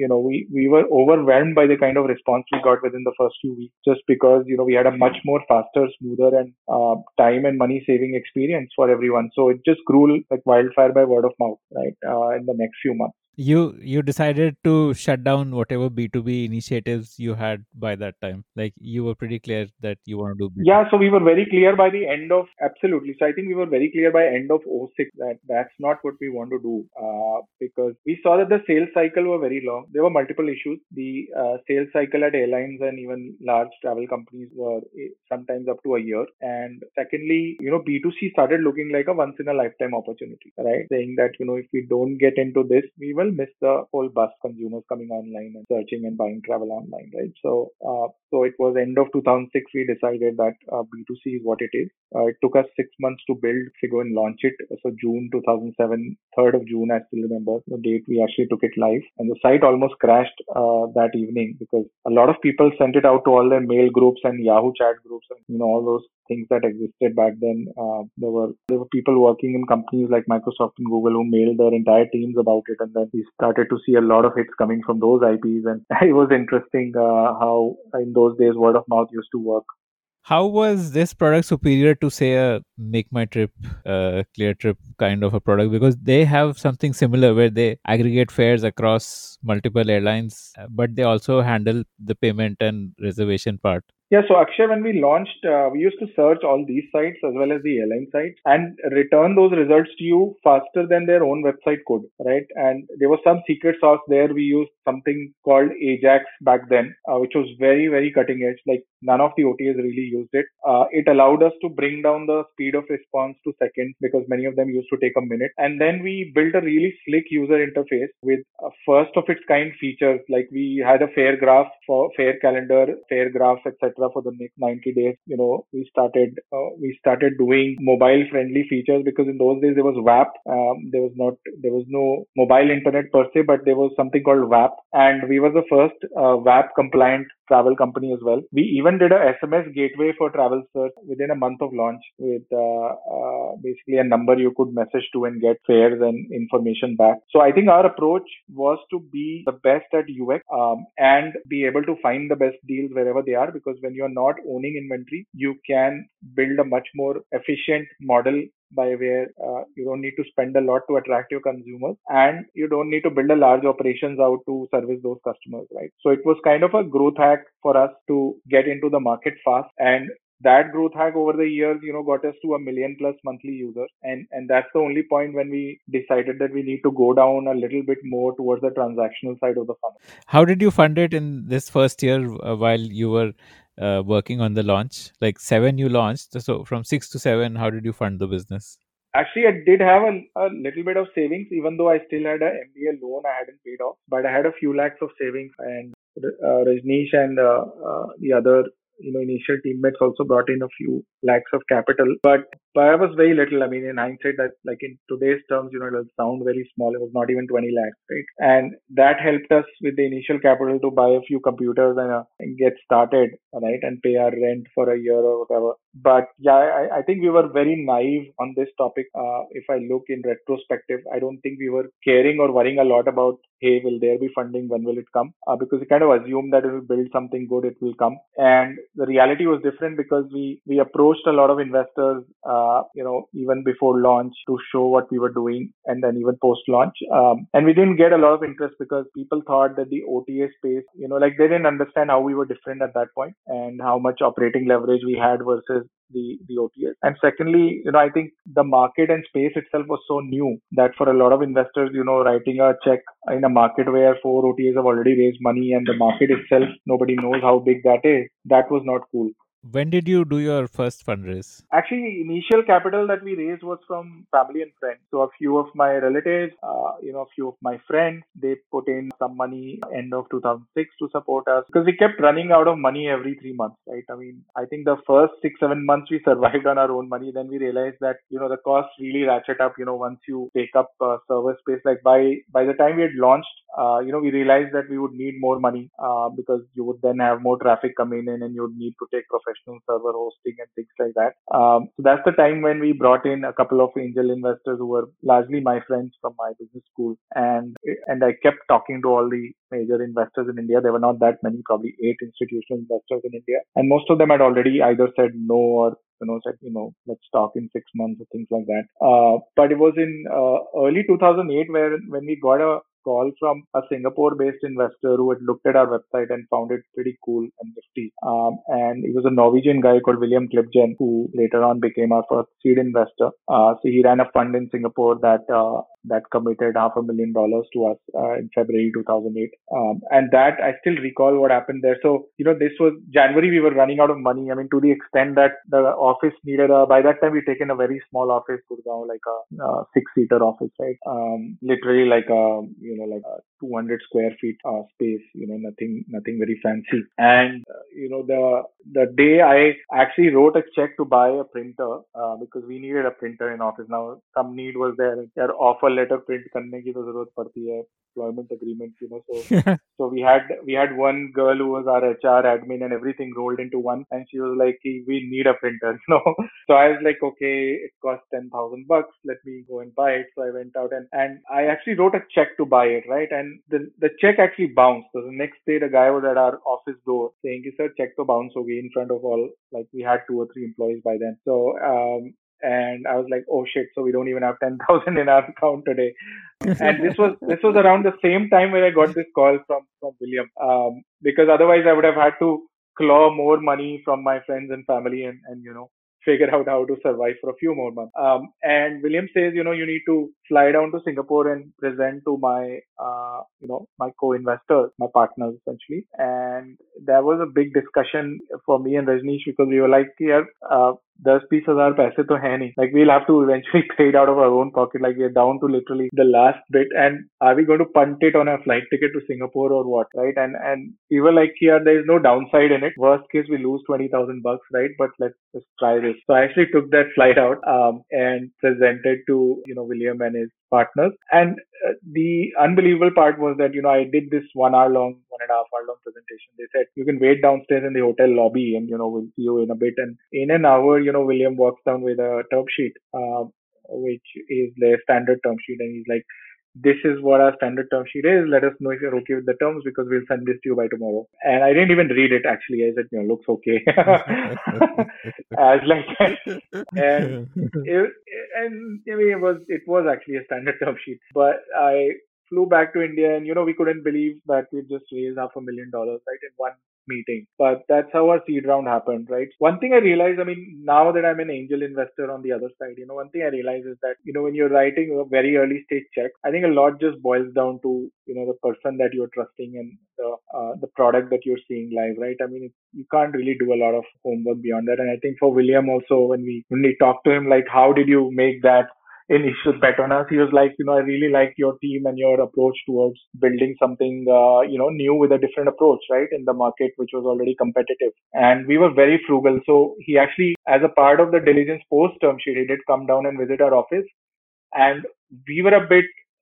we were overwhelmed by the kind of response we got within the first few weeks, just because, we had a much more faster, smoother and time and money saving experience for everyone. So it just grew like wildfire by word of mouth, right, in the next few months. You decided to shut down whatever B2B initiatives you had by that time. Like you were pretty clear that you want to do B2B. Yeah, so we were very clear by the end of, absolutely. So I think we were very clear by end of 06 that that's not what we want to do, because we saw that the sales cycle were very long. There were multiple issues. The sales cycle at airlines and even large travel companies were sometimes up to a year. And secondly, B2C started looking like a once in a lifetime opportunity, right? Saying that, if we don't get into this, we will miss the whole bus, consumers coming online and searching and buying travel online, right? So it was end of 2006 we decided that B2C is what it is. It took us 6 months to build Ixigo and launch it. So June 2007, 3rd of June, I still remember the date we actually took it live. And the site almost crashed that evening because a lot of people sent it out to all their mail groups and Yahoo chat groups and all those things that existed back then. There were people working in companies like Microsoft and Google who mailed their entire teams about it, and then we started to see a lot of hits coming from those IPs. And it was interesting how in those days word of mouth used to work. How was this product superior to, say, a Make My Trip, Cleartrip kind of a product? Because they have something similar where they aggregate fares across multiple airlines, but they also handle the payment and reservation part. Yeah, so Akshay, when we launched, we used to search all these sites as well as the airline sites and return those results to you faster than their own website could, right? And there was some secret sauce there. We used something called Ajax back then, which was very, very cutting edge. Like none of the OTAs really used it. It allowed us to bring down the speed of response to seconds because many of them used to take a minute. And then we built a really slick user interface with a first of its kind features. Like we had a fare graph for fare calendar, fare graphs, etc. for the next 90 days. We started doing mobile friendly features because in those days there was WAP. There was no mobile internet per se, but there was something called WAP, and we were the first WAP compliant travel company as well. We even did a SMS gateway for travel search within a month of launch with basically a number you could message to and get fares and information back. So I think our approach was to be the best at UX and be able to find the best deals wherever they are, because when you're not owning inventory, you can build a much more efficient model by where you don't need to spend a lot to attract your consumers, and you don't need to build a large operations out to service those customers, right? So it was kind of a growth hack for us to get into the market fast, and that growth hack over the years, got us to 1 million plus monthly users. And that's the only point when we decided that we need to go down a little bit more towards the transactional side of the funnel. How did you fund it in this first year while you were working on the launch? Like 7 you launched, so from 6 to 7, how did you fund the business? Actually, I did have a little bit of savings, even though I still had a MBA loan I hadn't paid off. But I had a few lakhs of savings, and Rajneesh and the other initial teammates also brought in a few lakhs of capital. But I was very little. I mean, in hindsight, that like in today's terms, it'll sound very small. It was not even 20 lakhs, right? And that helped us with the initial capital to buy a few computers and get started, right? And pay our rent for a year or whatever. But yeah, I think we were very naive on this topic. If I look in retrospective, I don't think we were caring or worrying a lot about, hey, will there be funding? When will it come? Because we kind of assumed that if we build something good, it will come. And the reality was different because we approached a lot of investors, even before launch to show what we were doing, and then even post launch. And we didn't get a lot of interest because people thought that the OTA space, like they didn't understand how we were different at that point and how much operating leverage we had versus the OTAs. And secondly, I think the market and space itself was so new that for a lot of investors, writing a check in a market where 4 OTAs have already raised money and the market itself, nobody knows how big that is, that was not cool. When did you do your first fundraise? Actually, initial capital that we raised was from family and friends. So a few of my relatives, a few of my friends, they put in some money end of 2006 to support us because we kept running out of money every 3 months, right? I mean, I think the first 6-7 months we survived on our own money. Then we realized that, the costs really ratchet up, once you take up server space. Like by the time we had launched, we realized that we would need more money because you would then have more traffic coming in and you would need to take professional server hosting and things like that. So that's the time when we brought in a couple of angel investors who were largely my friends from my business school. And I kept talking to all the major investors in India. There were not that many, probably 8 institutional investors in India. And most of them had already either said no or said, let's talk in 6 months or things like that. But it was in early 2008 when we got a call from a Singapore-based investor who had looked at our website and found it pretty cool and nifty. And he was a Norwegian guy called William Klipgen, who later on became our first seed investor. So he ran a fund in Singapore that committed $500,000 to us in February 2008. And that I still recall what happened there. So, this was January, we were running out of money. I mean, to the extent that the office needed by that time we'd taken a very small office, Gurgaon, like a 6-seater office, right? Literally like a 200 square feet space, nothing very fancy. And, the day I actually wrote a check to buy a printer because we needed a printer in office. Now, some need was there. Their offer letter print करने की तो जरूरत पड़ती है, employment agreement, So we had one girl who was our HR admin and everything rolled into one, and she was like, we need a printer, So I was like, okay, it costs $10,000. Let me go and buy it. So I went out and I actually wrote a check to buy it, right? And the check actually bounced. So the next day, the guy was at our office door saying, sir, check to bounce hogi in front of all, like we had 2 or 3 employees by then. So, and I was like, oh shit, so we don't even have 10,000 in our account today. And this was around the same time when I got this call from William, because otherwise I would have had to claw more money from my friends and family and figure out how to survive for a few more months. And William says, you need to fly down to Singapore and present to my, my co-investors, my partners essentially. And there was a big discussion for me and Rajneesh because we were like, yeah, 10-20,000 पैसे तो है नहीं. Like we'll have to eventually pay it out of our own pocket. Like we're down to literally the last bit. And are we going to punt it on a flight ticket to Singapore or what, right? And we were like, yeah, there is no downside in it. Worst case, we lose 20,000 bucks, right? But let's just try this. So I actually took that flight out and presented to William and his partners. And the unbelievable part was that I did this 1 hour long, 1.5 hour long presentation. They said you can wait downstairs in the hotel lobby, and we'll see you in a bit. And in an hour, William walks down with a term sheet, which is their standard term sheet, and he's like, this is what our standard term sheet is. Let us know if you're okay with the terms because we'll send this to you by tomorrow. And I didn't even read it actually. I said, looks okay. As like, and it was actually a standard term sheet. But I flew back to India and we couldn't believe that we just raised $500,000 right in one meeting. But that's how our seed round happened, right? One thing I realized, now that I'm an angel investor on the other side, one thing I realize is that, when you're writing a very early stage check, I think a lot just boils down to, the person that you're trusting and the product that you're seeing live, right? You can't really do a lot of homework beyond that. And I think for William also, when we talked to him, like, how did you make that initial bet on us? He was like, I really like your team and your approach towards building something, new with a different approach, right? In the market, which was already competitive. And we were very frugal. So he actually, as a part of the diligence post term sheet, he did come down and visit our office. And we were a bit,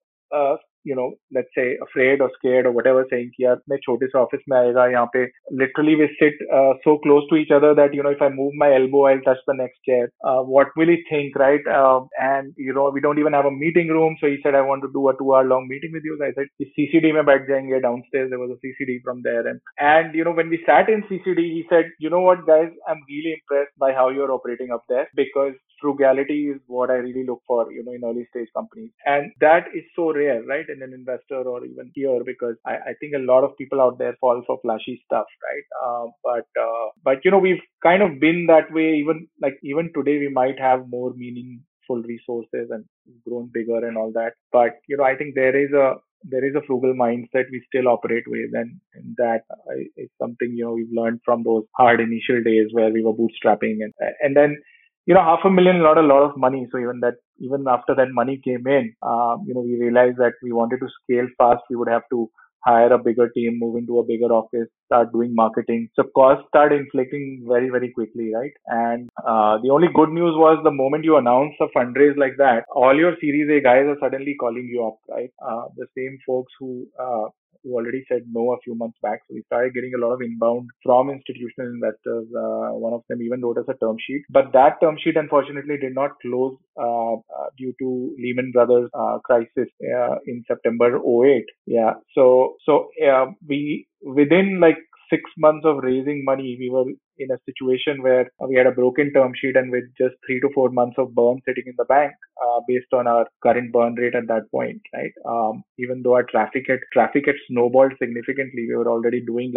let's say afraid or scared or whatever, saying कि यार मैं छोटे से office में आएगा यहाँ पे. Literally we sit so close to each other that if I move my elbow I'll touch the next chair. What will he think, right? And we don't even have a meeting room. So he said, I want to do a 2 hour long meeting with you. So I said CCD में बैठ जाएंगे. Downstairs there was a CCD from there, and when we sat in CCD, he said, what guys, I'm really impressed by how you're operating up there, because frugality is what I really look for, in early stage companies. And that is so rare, right? In an investor or even here, because I think a lot of people out there fall for flashy stuff, right? But we've kind of been that way. Even today, we might have more meaningful resources and grown bigger and all that. But, I think there is a frugal mindset we still operate with, and that is something, we've learned from those hard initial days where we were bootstrapping and then, $500,000, not a lot of money. So even after that money came in, we realized that we wanted to scale fast. We would have to hire a bigger team, move into a bigger office, start doing marketing. So costs started inflating very, very quickly, right? And the only good news was the moment you announce a fundraise like that, all your Series A guys are suddenly calling you up, right? The same folks who already said no a few months back. So we started getting a lot of inbound from institutional investors. One of them even wrote us a term sheet, but that term sheet unfortunately did not close due to Lehman Brothers crisis in September 2008. Yeah. So we within 6 months of raising money, we were in a situation where we had a broken term sheet and with just 3 to 4 months of burn sitting in the bank, based on our current burn rate at that point, right? Even though our traffic had snowballed significantly, we were already doing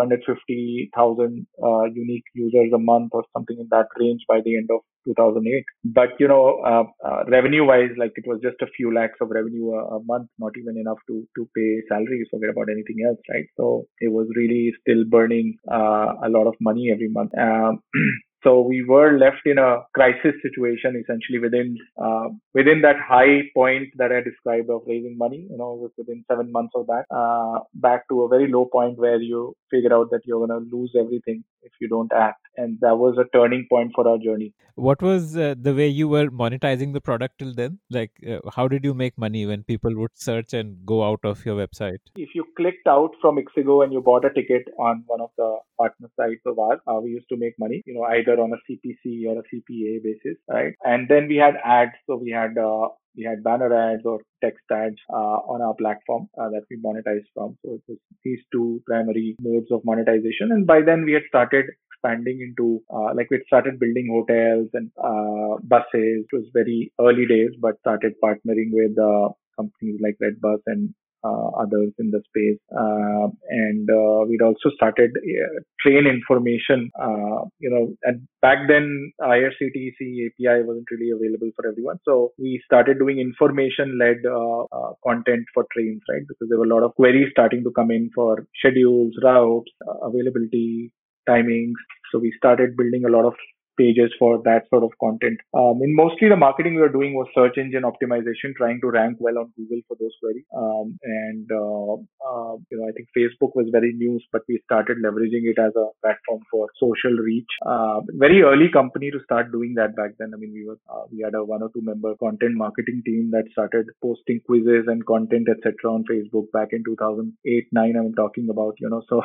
250,000 unique users a month or something in that range by the end of 2008. But revenue wise, it was just a few lakhs of revenue a month, not even enough to pay salaries, forget about anything else, right? So it was really still burning a lot of money every month. So we were left in a crisis situation essentially within that high point that I described of raising money, within 7 months of that, back to a very low point where you figure out that you're going to lose everything if you don't act. And that was a turning point for our journey. What was the way you were monetizing the product till then? How did you make money when people would search and go out of your website? If you clicked out from Ixigo and you bought a ticket on one of the partner sites of ours, we used to make money, either on a CPC or a CPA basis, right? And then we had ads. So we had banner ads or text ads on our platform that we monetized from. So it was these two primary modes of monetization. And by then we had started expanding into we started building hotels and buses. It was very early days, but started partnering with companies like Redbus and others in the space. And we'd also started train information, and back then IRCTC API wasn't really available for everyone. So we started doing information-led content for trains, right? Because there were a lot of queries starting to come in for schedules, routes, availability, timings. So we started building a lot of pages for that sort of content. And mostly the marketing we were doing was search engine optimization, trying to rank well on Google for those queries. I think Facebook was very new, but we started leveraging it as a platform for social reach. Very early company to start doing that back then. I mean, we had a 1 or 2 member content marketing team that started posting quizzes and content, etc. on Facebook back in 2008-9. I'm talking about,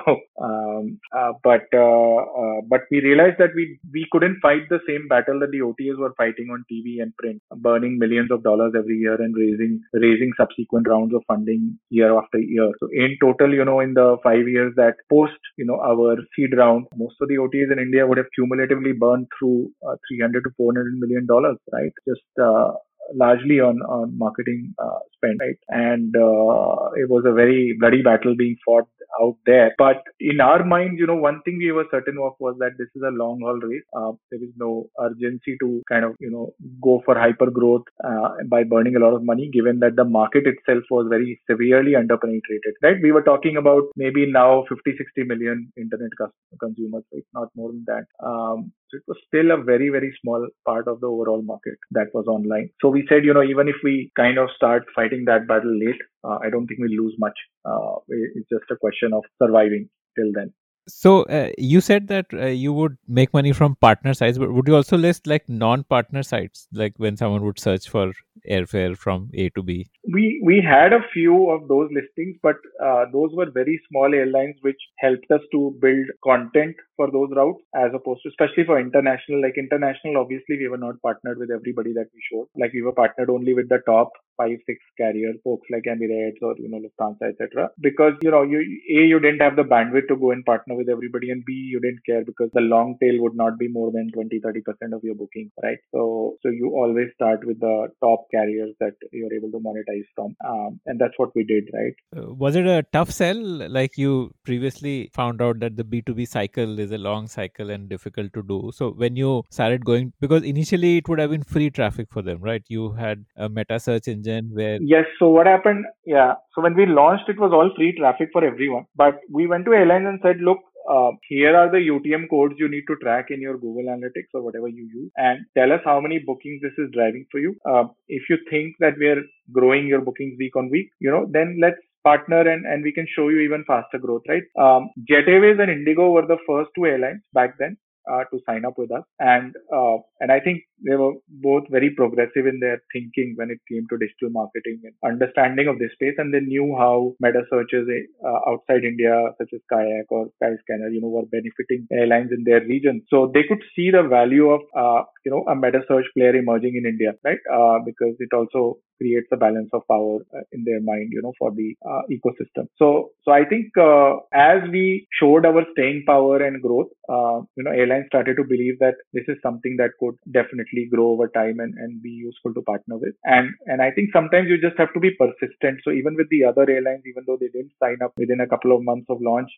but we realized that we couldn't fight the same battle that the OTAs were fighting on TV and print, burning millions of dollars every year and raising subsequent rounds of funding year after year. So in total, in the 5 years that post, our seed round, most of the OTAs in India would have cumulatively burned through $300 to $400 million, right? Just largely on marketing spend, right? And it was a very bloody battle being fought out there. But in our mind, one thing we were certain of was that this is a long haul race. There is no urgency to kind of, go for hyper growth by burning a lot of money, given that the market itself was very severely underpenetrated, right? We were talking about maybe now 50-60 million internet consumers, right? Not more than that. So it was still a very, very small part of the overall market that was online. So we said, even if we kind of start fighting that battle late, I don't think we'll lose much. It's just a question of surviving till then. So you said that you would make money from partner sites, but would you also list like non-partner sites, like when someone would search for airfare from A to B? We had a few of those listings, but those were very small airlines which helped us to build content for those routes, as opposed to, especially for international. Like international, obviously we were not partnered with everybody that we showed. Like we were partnered only with the top 5-6 carriers, folks like Emirates or Lufthansa, etc. Because you didn't have the bandwidth to go and partner with everybody, and B, you didn't care because the long tail would not be more than 20-30% of your booking, right? So you always start with the top carriers that you're able to monetize from, and that's what we did, right? Was it a tough sell? Like you previously found out that the B2B cycle is a long cycle and difficult to do. So when you started going, because initially it would have been free traffic for them, right? You had a meta search engine where... Yes. So what happened? Yeah. So when we launched, it was all free traffic for everyone. But we went to airlines and said, look, here are the UTM codes you need to track in your Google Analytics or whatever you use, and tell us how many bookings this is driving for you. If you think that we are growing your bookings week on week, then let's partner and we can show you even faster growth, right? Jet Airways and Indigo were the first 2 airlines back then to sign up with us, and I think they were both very progressive in their thinking when it came to digital marketing and understanding of this space, and they knew how meta searches outside India, such as Kayak or Skyscanner, were benefiting airlines in their region. So they could see the value of a meta search player emerging in India, right? Because it also creates a balance of power in their mind, for the ecosystem. So I think as we showed our staying power and growth, airlines started to believe that this is something that could definitely grow over time and be useful to partner with. And I think sometimes you just have to be persistent. So even with the other airlines, even though they didn't sign up within a couple of months of launch,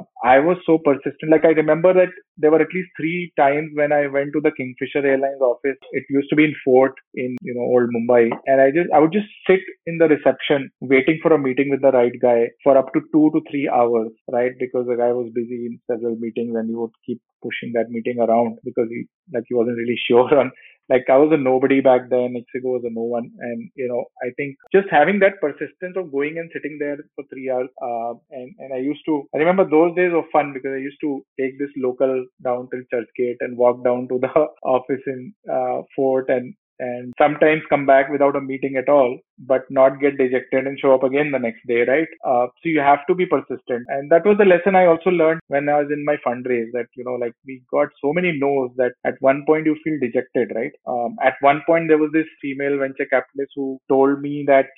I was so persistent. Like I remember that there were at least 3 times when I went to the Kingfisher Airlines office. It used to be in Fort in old Mumbai, and I would just sit in the reception waiting for a meeting with the right guy for up to 2 to 3 hours, right? Because the guy was busy in several meetings and he would keep pushing that meeting around because he wasn't really sure on. Like I was a nobody back then, Ixigo was a no one. And, I think just having that persistence of going and sitting there for 3 hours. And I remember those days were fun because I used to take this local down till Churchgate and walk down to the office in Fort and sometimes come back without a meeting at all, but not get dejected and show up again the next day, right? So you have to be persistent. And that was the lesson I also learned when I was in my fundraise, that, we got so many no's that at one point you feel dejected, right? At one point there was this female venture capitalist who told me that,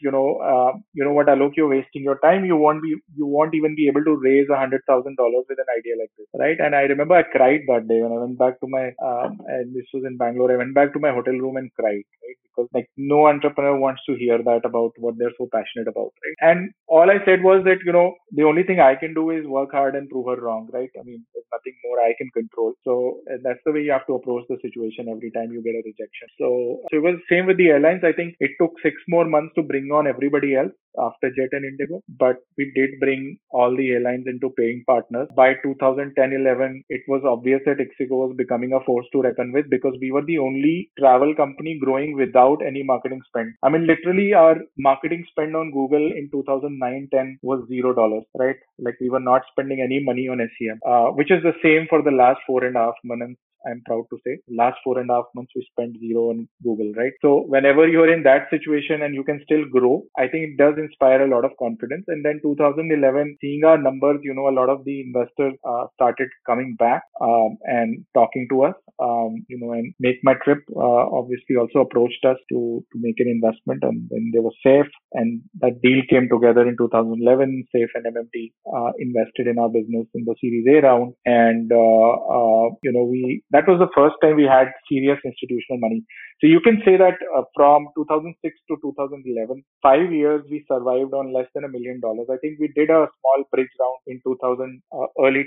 what, Alok, you're wasting your time. You won't even be able to raise $100,000 with an idea like this, right? And I remember I cried that day when I went back to my, and this was in Bangalore, I went back to my hotel room and cried, right? because like no entrepreneur wants to hear that about what they're so passionate about, right? And all I said was that, the only thing I can do is work hard and prove her wrong, right? I mean, there's nothing more I can control. So that's the way you have to approach the situation every time you get a rejection. So it was same with the airlines. I think it took 6 more months to bring on everybody else after Jet and Indigo, but we did bring all the airlines into paying partners. By 2010-11, it was obvious that Ixigo was becoming a force to reckon with because we were the only travel company growing without any marketing spend. I mean, literally our marketing spend on Google in 2009-10 was $0, right? Like we were not spending any money on SEM, which is the same for the last 4.5 months. I'm proud to say last 4.5 months we spent zero on Google, right? So whenever you're in that situation and you can still grow, I think it does inspire a lot of confidence. And then 2011, seeing our numbers, a lot of the investors started coming back and talking to us, and Make My Trip obviously also approached us to make an investment, and then they were Safe, and that deal came together in 2011. Safe and MMT invested in our business in the Series A round, and that was the first time we had serious institutional money. So you can say that from 2006 to 2011, 5 years we survived on less than $1 million. I think we did a small bridge round in early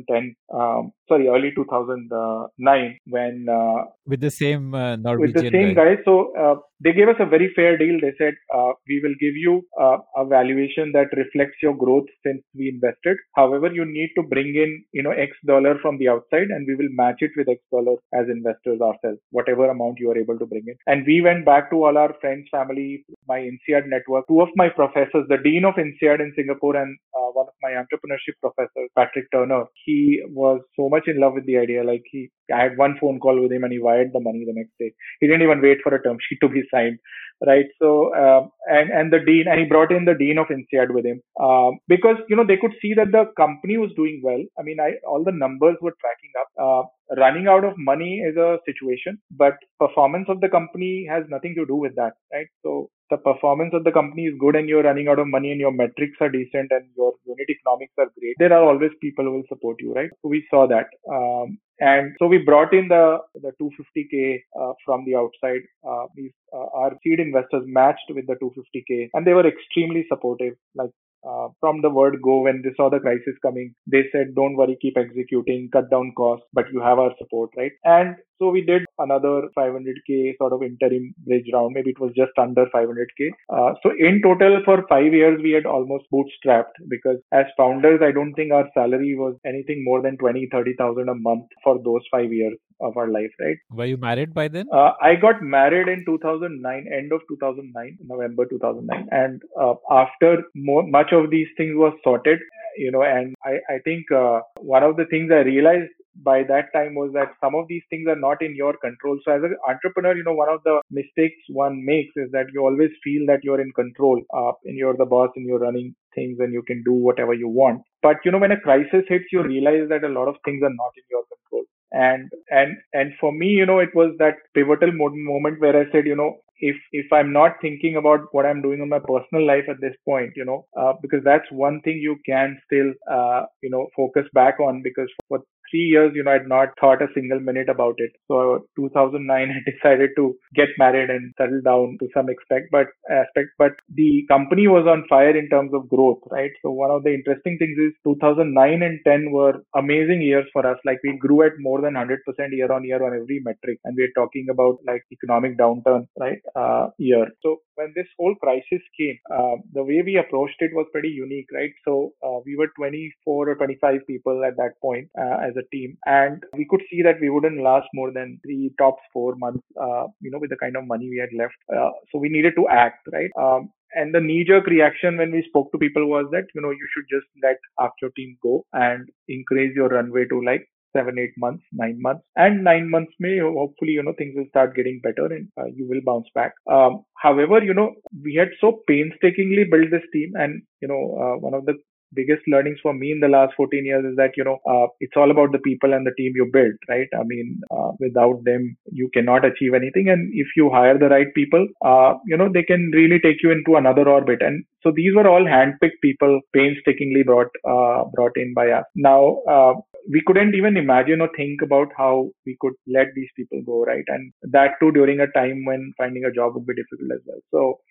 2009 when with the same Norwegian with the same guy. So they gave us a very fair deal. They said, we will give you a valuation that reflects your growth since we invested. However, you need to bring in, X dollar from the outside, and we will match it with X dollar as investors ourselves, whatever amount you are able to bring in. And we went back to all our friends, family, my INSEAD network, two of my professors, the dean of INSEAD in Singapore and one of my entrepreneurship professors, Patrick Turner. He was so much in love with the idea. Like I had one phone call with him and he wired the money the next day. He didn't even wait for a term sheet to be signed, right? So and the dean, and he brought in the dean of INSEAD with him because they could see that the company was doing well. I mean, all the numbers were tracking up. Running out of money is a situation, but performance of the company has nothing to do with that, right? So the performance of the company is good and you're running out of money and your metrics are decent and your unit economics are great, there are always people who will support you, right? So we saw that. And so we brought in the 250K from the outside. Our seed investors matched with the 250K, and they were extremely supportive. Like from the word go, when they saw the crisis coming, they said, "Don't worry, keep executing, cut down costs, but you have our support," right? And so we did another 500K sort of interim bridge round. Maybe it was just under 500K. So in total for 5 years, we had almost bootstrapped because as founders, I don't think our salary was anything more than 20,000-30,000 a month for those 5 years of our life, right? Were you married by then? I got married in 2009, end of 2009, November 2009. And after much of these things was sorted, and I think one of the things I realized by that time was that some of these things are not in your control. So as an entrepreneur, one of the mistakes one makes is that you always feel that you're in control and you're the boss and you're running things and you can do whatever you want. But, when a crisis hits, you realize that a lot of things are not in your control. And for me, it was that pivotal moment where I said, if I'm not thinking about what I'm doing in my personal life at this point, because that's one thing you can still, focus back on, because for 3 years, I'd not thought a single minute about it. So 2009, I decided to get married and settle down to some aspect, but the company was on fire in terms of growth, right? So one of the interesting things is 2009 and 10 were amazing years for us. Like we grew at more than 100% year on year on every metric. And we're talking about like economic downturn, right? Year. So when this whole crisis came, the way we approached it was pretty unique, right? So we were 24 or 25 people at that point as a team, and we could see that we wouldn't last more than tops 4 months, with the kind of money we had left. So we needed to act, right? And the knee-jerk reaction when we spoke to people was that, you should just let half your team go and increase your runway to like 7, 8 months, 9 months, and 9 months may hopefully, things will start getting better and you will bounce back. However, we had so painstakingly built this team, and, one of the biggest learnings for me in the last 14 years is that, it's all about the people and the team you build, right? I mean, without them, you cannot achieve anything. And if you hire the right people, they can really take you into another orbit. And so these were all handpicked people, painstakingly brought in by us. Now, we couldn't even imagine or think about how we could let these people go, right? And that too during a time when finding a job would be difficult as well.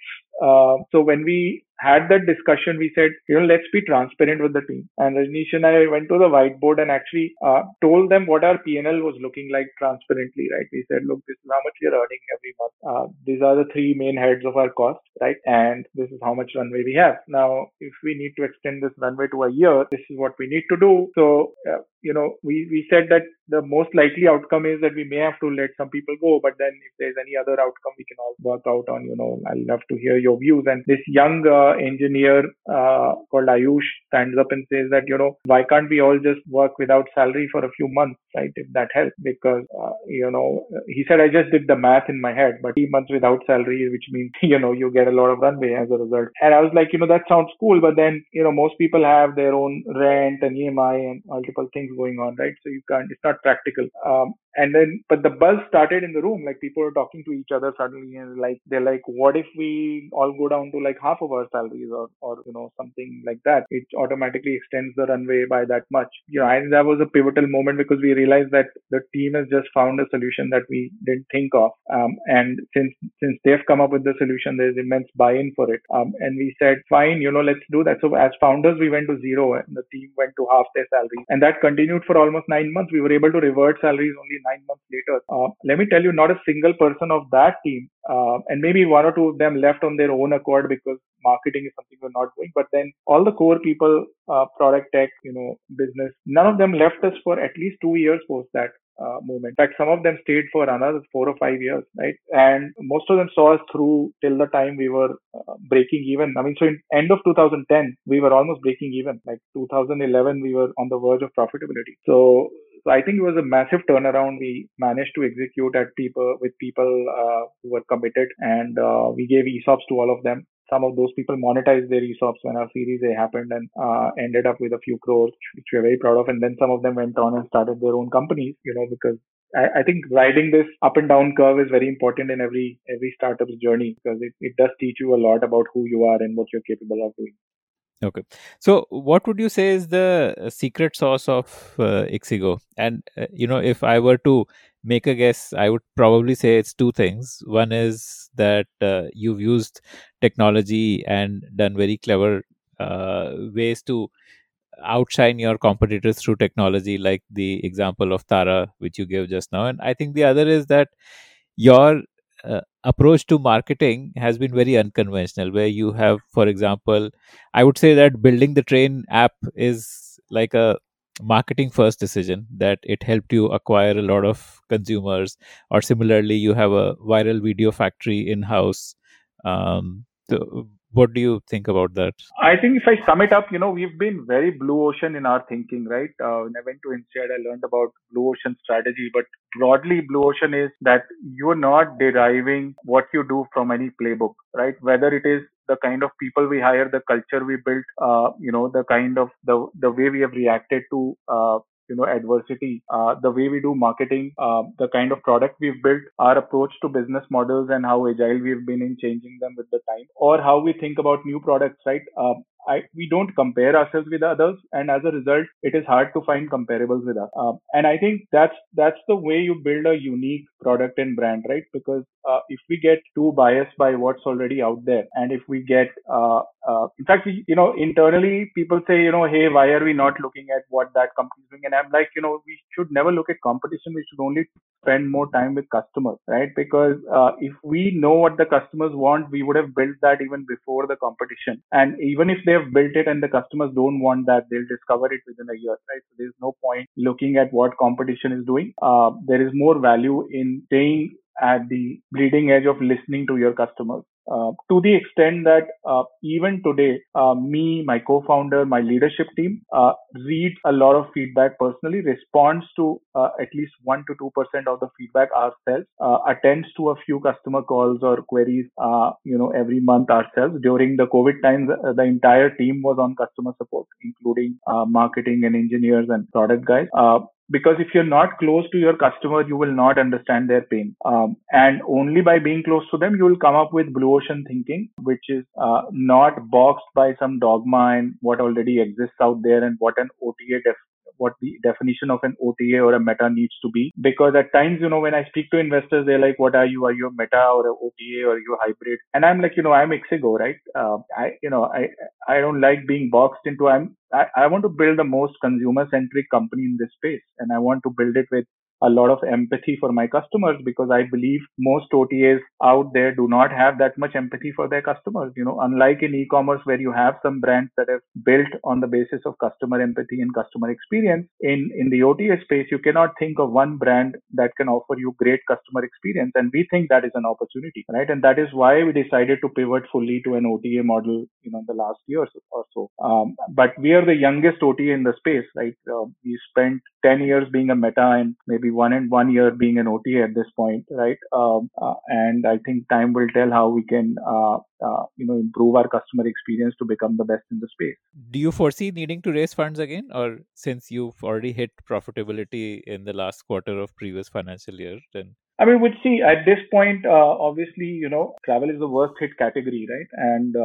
So when we had that discussion, we said, let's be transparent with the team. And Rajneesh and I went to the whiteboard and actually told them what our P&L was looking like transparently, right? We said, look, this is how much we are earning every month. These are the three main heads of our cost, right? And this is how much runway we have. Now, if we need to extend this runway to a year, this is what we need to do. So, we said that the most likely outcome is that we may have to let some people go, but then if there's any other outcome, we can all work out on, I'd love to hear your views. And this young engineer called Ayush stands up and says that, why can't we all just work without salary for a few months, right? If that helps, because, he said, I just did the math in my head, but 3 months without salary, which means, you get a lot of runway as a result. And I was like, that sounds cool, but then, most people have their own rent and EMI and multiple things going on, right? So it's not practical. But the buzz started in the room, like people were talking to each other suddenly, and they're like, what if we all go down to like half of our salaries or something like that? It automatically extends the runway by that much. And that was a pivotal moment because we realized that the team has just found a solution that we didn't think of. And since they've come up with the solution, there's immense buy-in for it. And we said, fine, let's do that. So as founders, we went to zero and the team went to half their salary. And that continued for almost 9 months. We were able to revert salaries only 9 months later. Let me tell you, not a single person of that team, and maybe one or two of them left on their own accord because marketing is something we're not doing. But then all the core people, product tech, business, none of them left us for at least 2 years post that moment. In fact, some of them stayed for another 4 or 5 years, right? And most of them saw us through till the time we were breaking even. I mean, so in end of 2010, we were almost breaking even. Like 2011, we were on the verge of profitability. So I think it was a massive turnaround. We managed to execute with people who were committed, and we gave ESOPs to all of them. Some of those people monetized their ESOPs when our Series A happened and ended up with a few crores, which we're very proud of. And then some of them went on and started their own companies, because I think riding this up and down curve is very important in every startup's journey, because it does teach you a lot about who you are and what you're capable of doing. Okay. So what would you say is the secret sauce of Ixigo? And, if I were to make a guess, I would probably say it's two things. One is that you've used technology and done very clever ways to outshine your competitors through technology, like the example of Tara, which you gave just now. And I think the other is that your approach to marketing has been very unconventional, where you have, for example, I would say that building the Train app is like a marketing first decision, that it helped you acquire a lot of consumers. Or similarly, you have a viral video factory in house. So what do you think about that? I think if I sum it up, we've been very blue ocean in our thinking, right? When I went to INSEAD, I learned about blue ocean strategy, but broadly, blue ocean is that you're not deriving what you do from any playbook, right? Whether it is the kind of people we hire, the culture we built, the kind of the way we have reacted to adversity, the way we do marketing, the kind of product we've built, our approach to business models and how agile we've been in changing them with the time, or how we think about new products, right? We don't compare ourselves with others, and as a result, it is hard to find comparables with us. And I think that's the way you build a unique product and brand, right? Because if we get too biased by what's already out there, and if we get, in fact, internally people say, hey, why are we not looking at what that company is doing? And I'm like, we should never look at competition. We should only spend more time with customers, right? Because if we know what the customers want, we would have built that even before the competition. And even if they have built it and the customers don't want that, they'll discover it within a year, right? So there's no point looking at what competition is doing. There is more value in staying at the bleeding edge of listening to your customers. To the extent that even today, me, my co-founder, my leadership team reads a lot of feedback personally, responds to at least 1 to 2% of the feedback ourselves, attends to a few customer calls or queries, every month ourselves. During the COVID times, the entire team was on customer support, including marketing and engineers and product guys. Because if you're not close to your customer, you will not understand their pain. And only by being close to them, you will come up with blue ocean thinking, which is not boxed by some dogma and what already exists out there and what an OTA what the definition of an OTA or a meta needs to be. Because at times, when I speak to investors, they're like, what are you? Are you a meta or a OTA or are you a hybrid? And I'm like, I'm ixigo, right? I don't like being boxed into. I want to build the most consumer centric company in this space, and I want to build it with a lot of empathy for my customers, because I believe most OTAs out there do not have that much empathy for their customers. Unlike in e-commerce where you have some brands that have built on the basis of customer empathy and customer experience, in the OTA space, you cannot think of one brand that can offer you great customer experience. And we think that is an opportunity, right? And that is why we decided to pivot fully to an OTA model, in the last year or so. But we are the youngest OTA in the space, right? We spent 10 years being a meta and maybe 1 year being an OTA at this point, right? And I think time will tell how we can, improve our customer experience to become the best in the space. Do you foresee needing to raise funds again, or since you've already hit profitability in the last quarter of previous financial year, then? I mean, we'd see at this point, obviously, travel is the worst hit category, right? And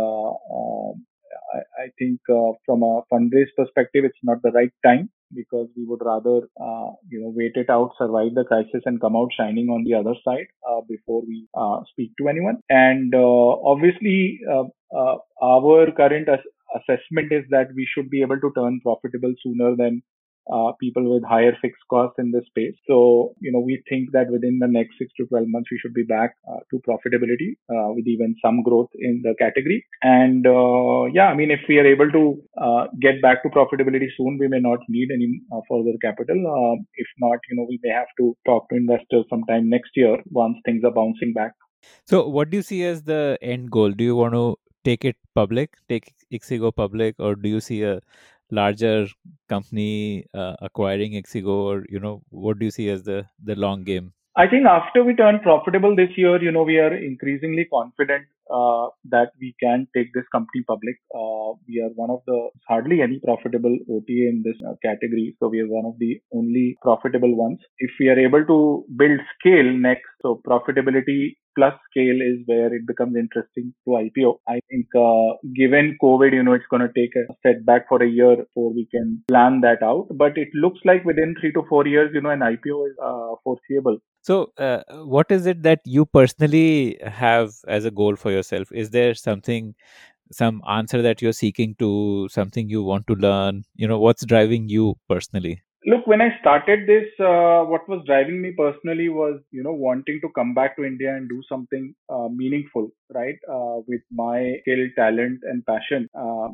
I think from a fundraise perspective, it's not the right time, because we would rather, wait it out, survive the crisis, and come out shining on the other side before we speak to anyone. And obviously, our current assessment is that we should be able to turn profitable sooner than people with higher fixed costs in this space. So, we think that within the next 6 to 12 months, we should be back to profitability with even some growth in the category. And if we are able to get back to profitability soon, we may not need any further capital. If not, we may have to talk to investors sometime next year once things are bouncing back. So what do you see as the end goal? Do you want to take it public, take ixigo public, or do you see a larger company acquiring ixigo, or what do you see as the long game? I think after we turn profitable this year, we are increasingly confident that we can take this company public. We are one of the hardly any profitable OTA in this category, so we are one of the only profitable ones. If we are able to build scale next, so profitability plus scale is where it becomes interesting to IPO. I think given COVID, it's going to take a setback for a year before we can plan that out. But it looks like within 3 to 4 years, an IPO is foreseeable. So what is it that you personally have as a goal for yourself? Is there some answer that you're seeking to, something you want to learn? What's driving you personally? Look, when I started this, what was driving me personally was, wanting to come back to India and do something meaningful, right? With my skill, talent, and passion.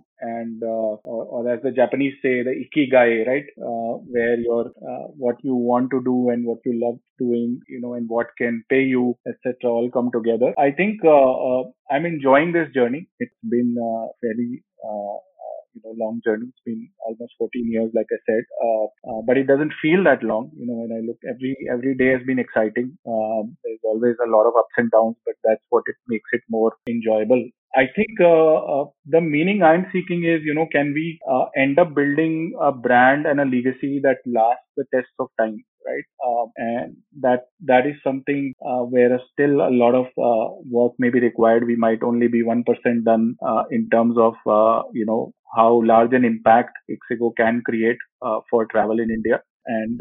Or as the Japanese say, the ikigai, right? Where your what you want to do and what you love doing, and what can pay you, etc., all come together. I think I'm enjoying this journey. It's been fairly long journey. It's been almost 14 years, like I said, but it doesn't feel that long. When I look, every day has been exciting. There's always a lot of ups and downs, but that's what it makes it more enjoyable. I think the meaning I'm seeking is, can we end up building a brand and a legacy that lasts the test of time, right? And that is something where still a lot of work may be required. We might only be 1% done in terms of how large an impact ixigo can create for travel in India. And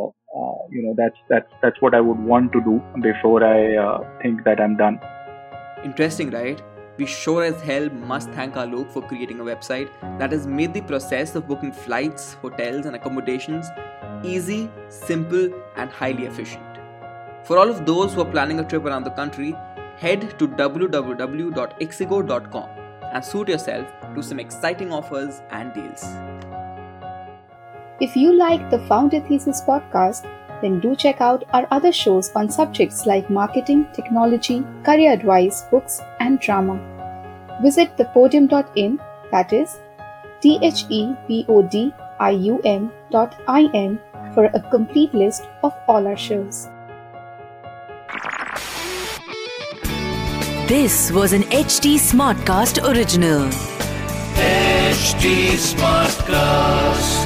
that's what I would want to do before I think that I'm done. Interesting, right? We sure as hell must thank Alok for creating a website that has made the process of booking flights, hotels, and accommodations easy, simple, and highly efficient. For all of those who are planning a trip around the country, head to www.ixigo.com and suit yourself to some exciting offers and deals. If you like the Founder Thesis podcast, then do check out our other shows on subjects like marketing, technology, career advice, books, and drama. Visit thepodium.in, that is thepodium.in for a complete list of all our shows. This was an HT Smartcast original. HT Smartcast.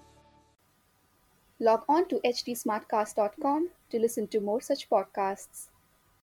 Log on to htsmartcast.com to listen to more such podcasts.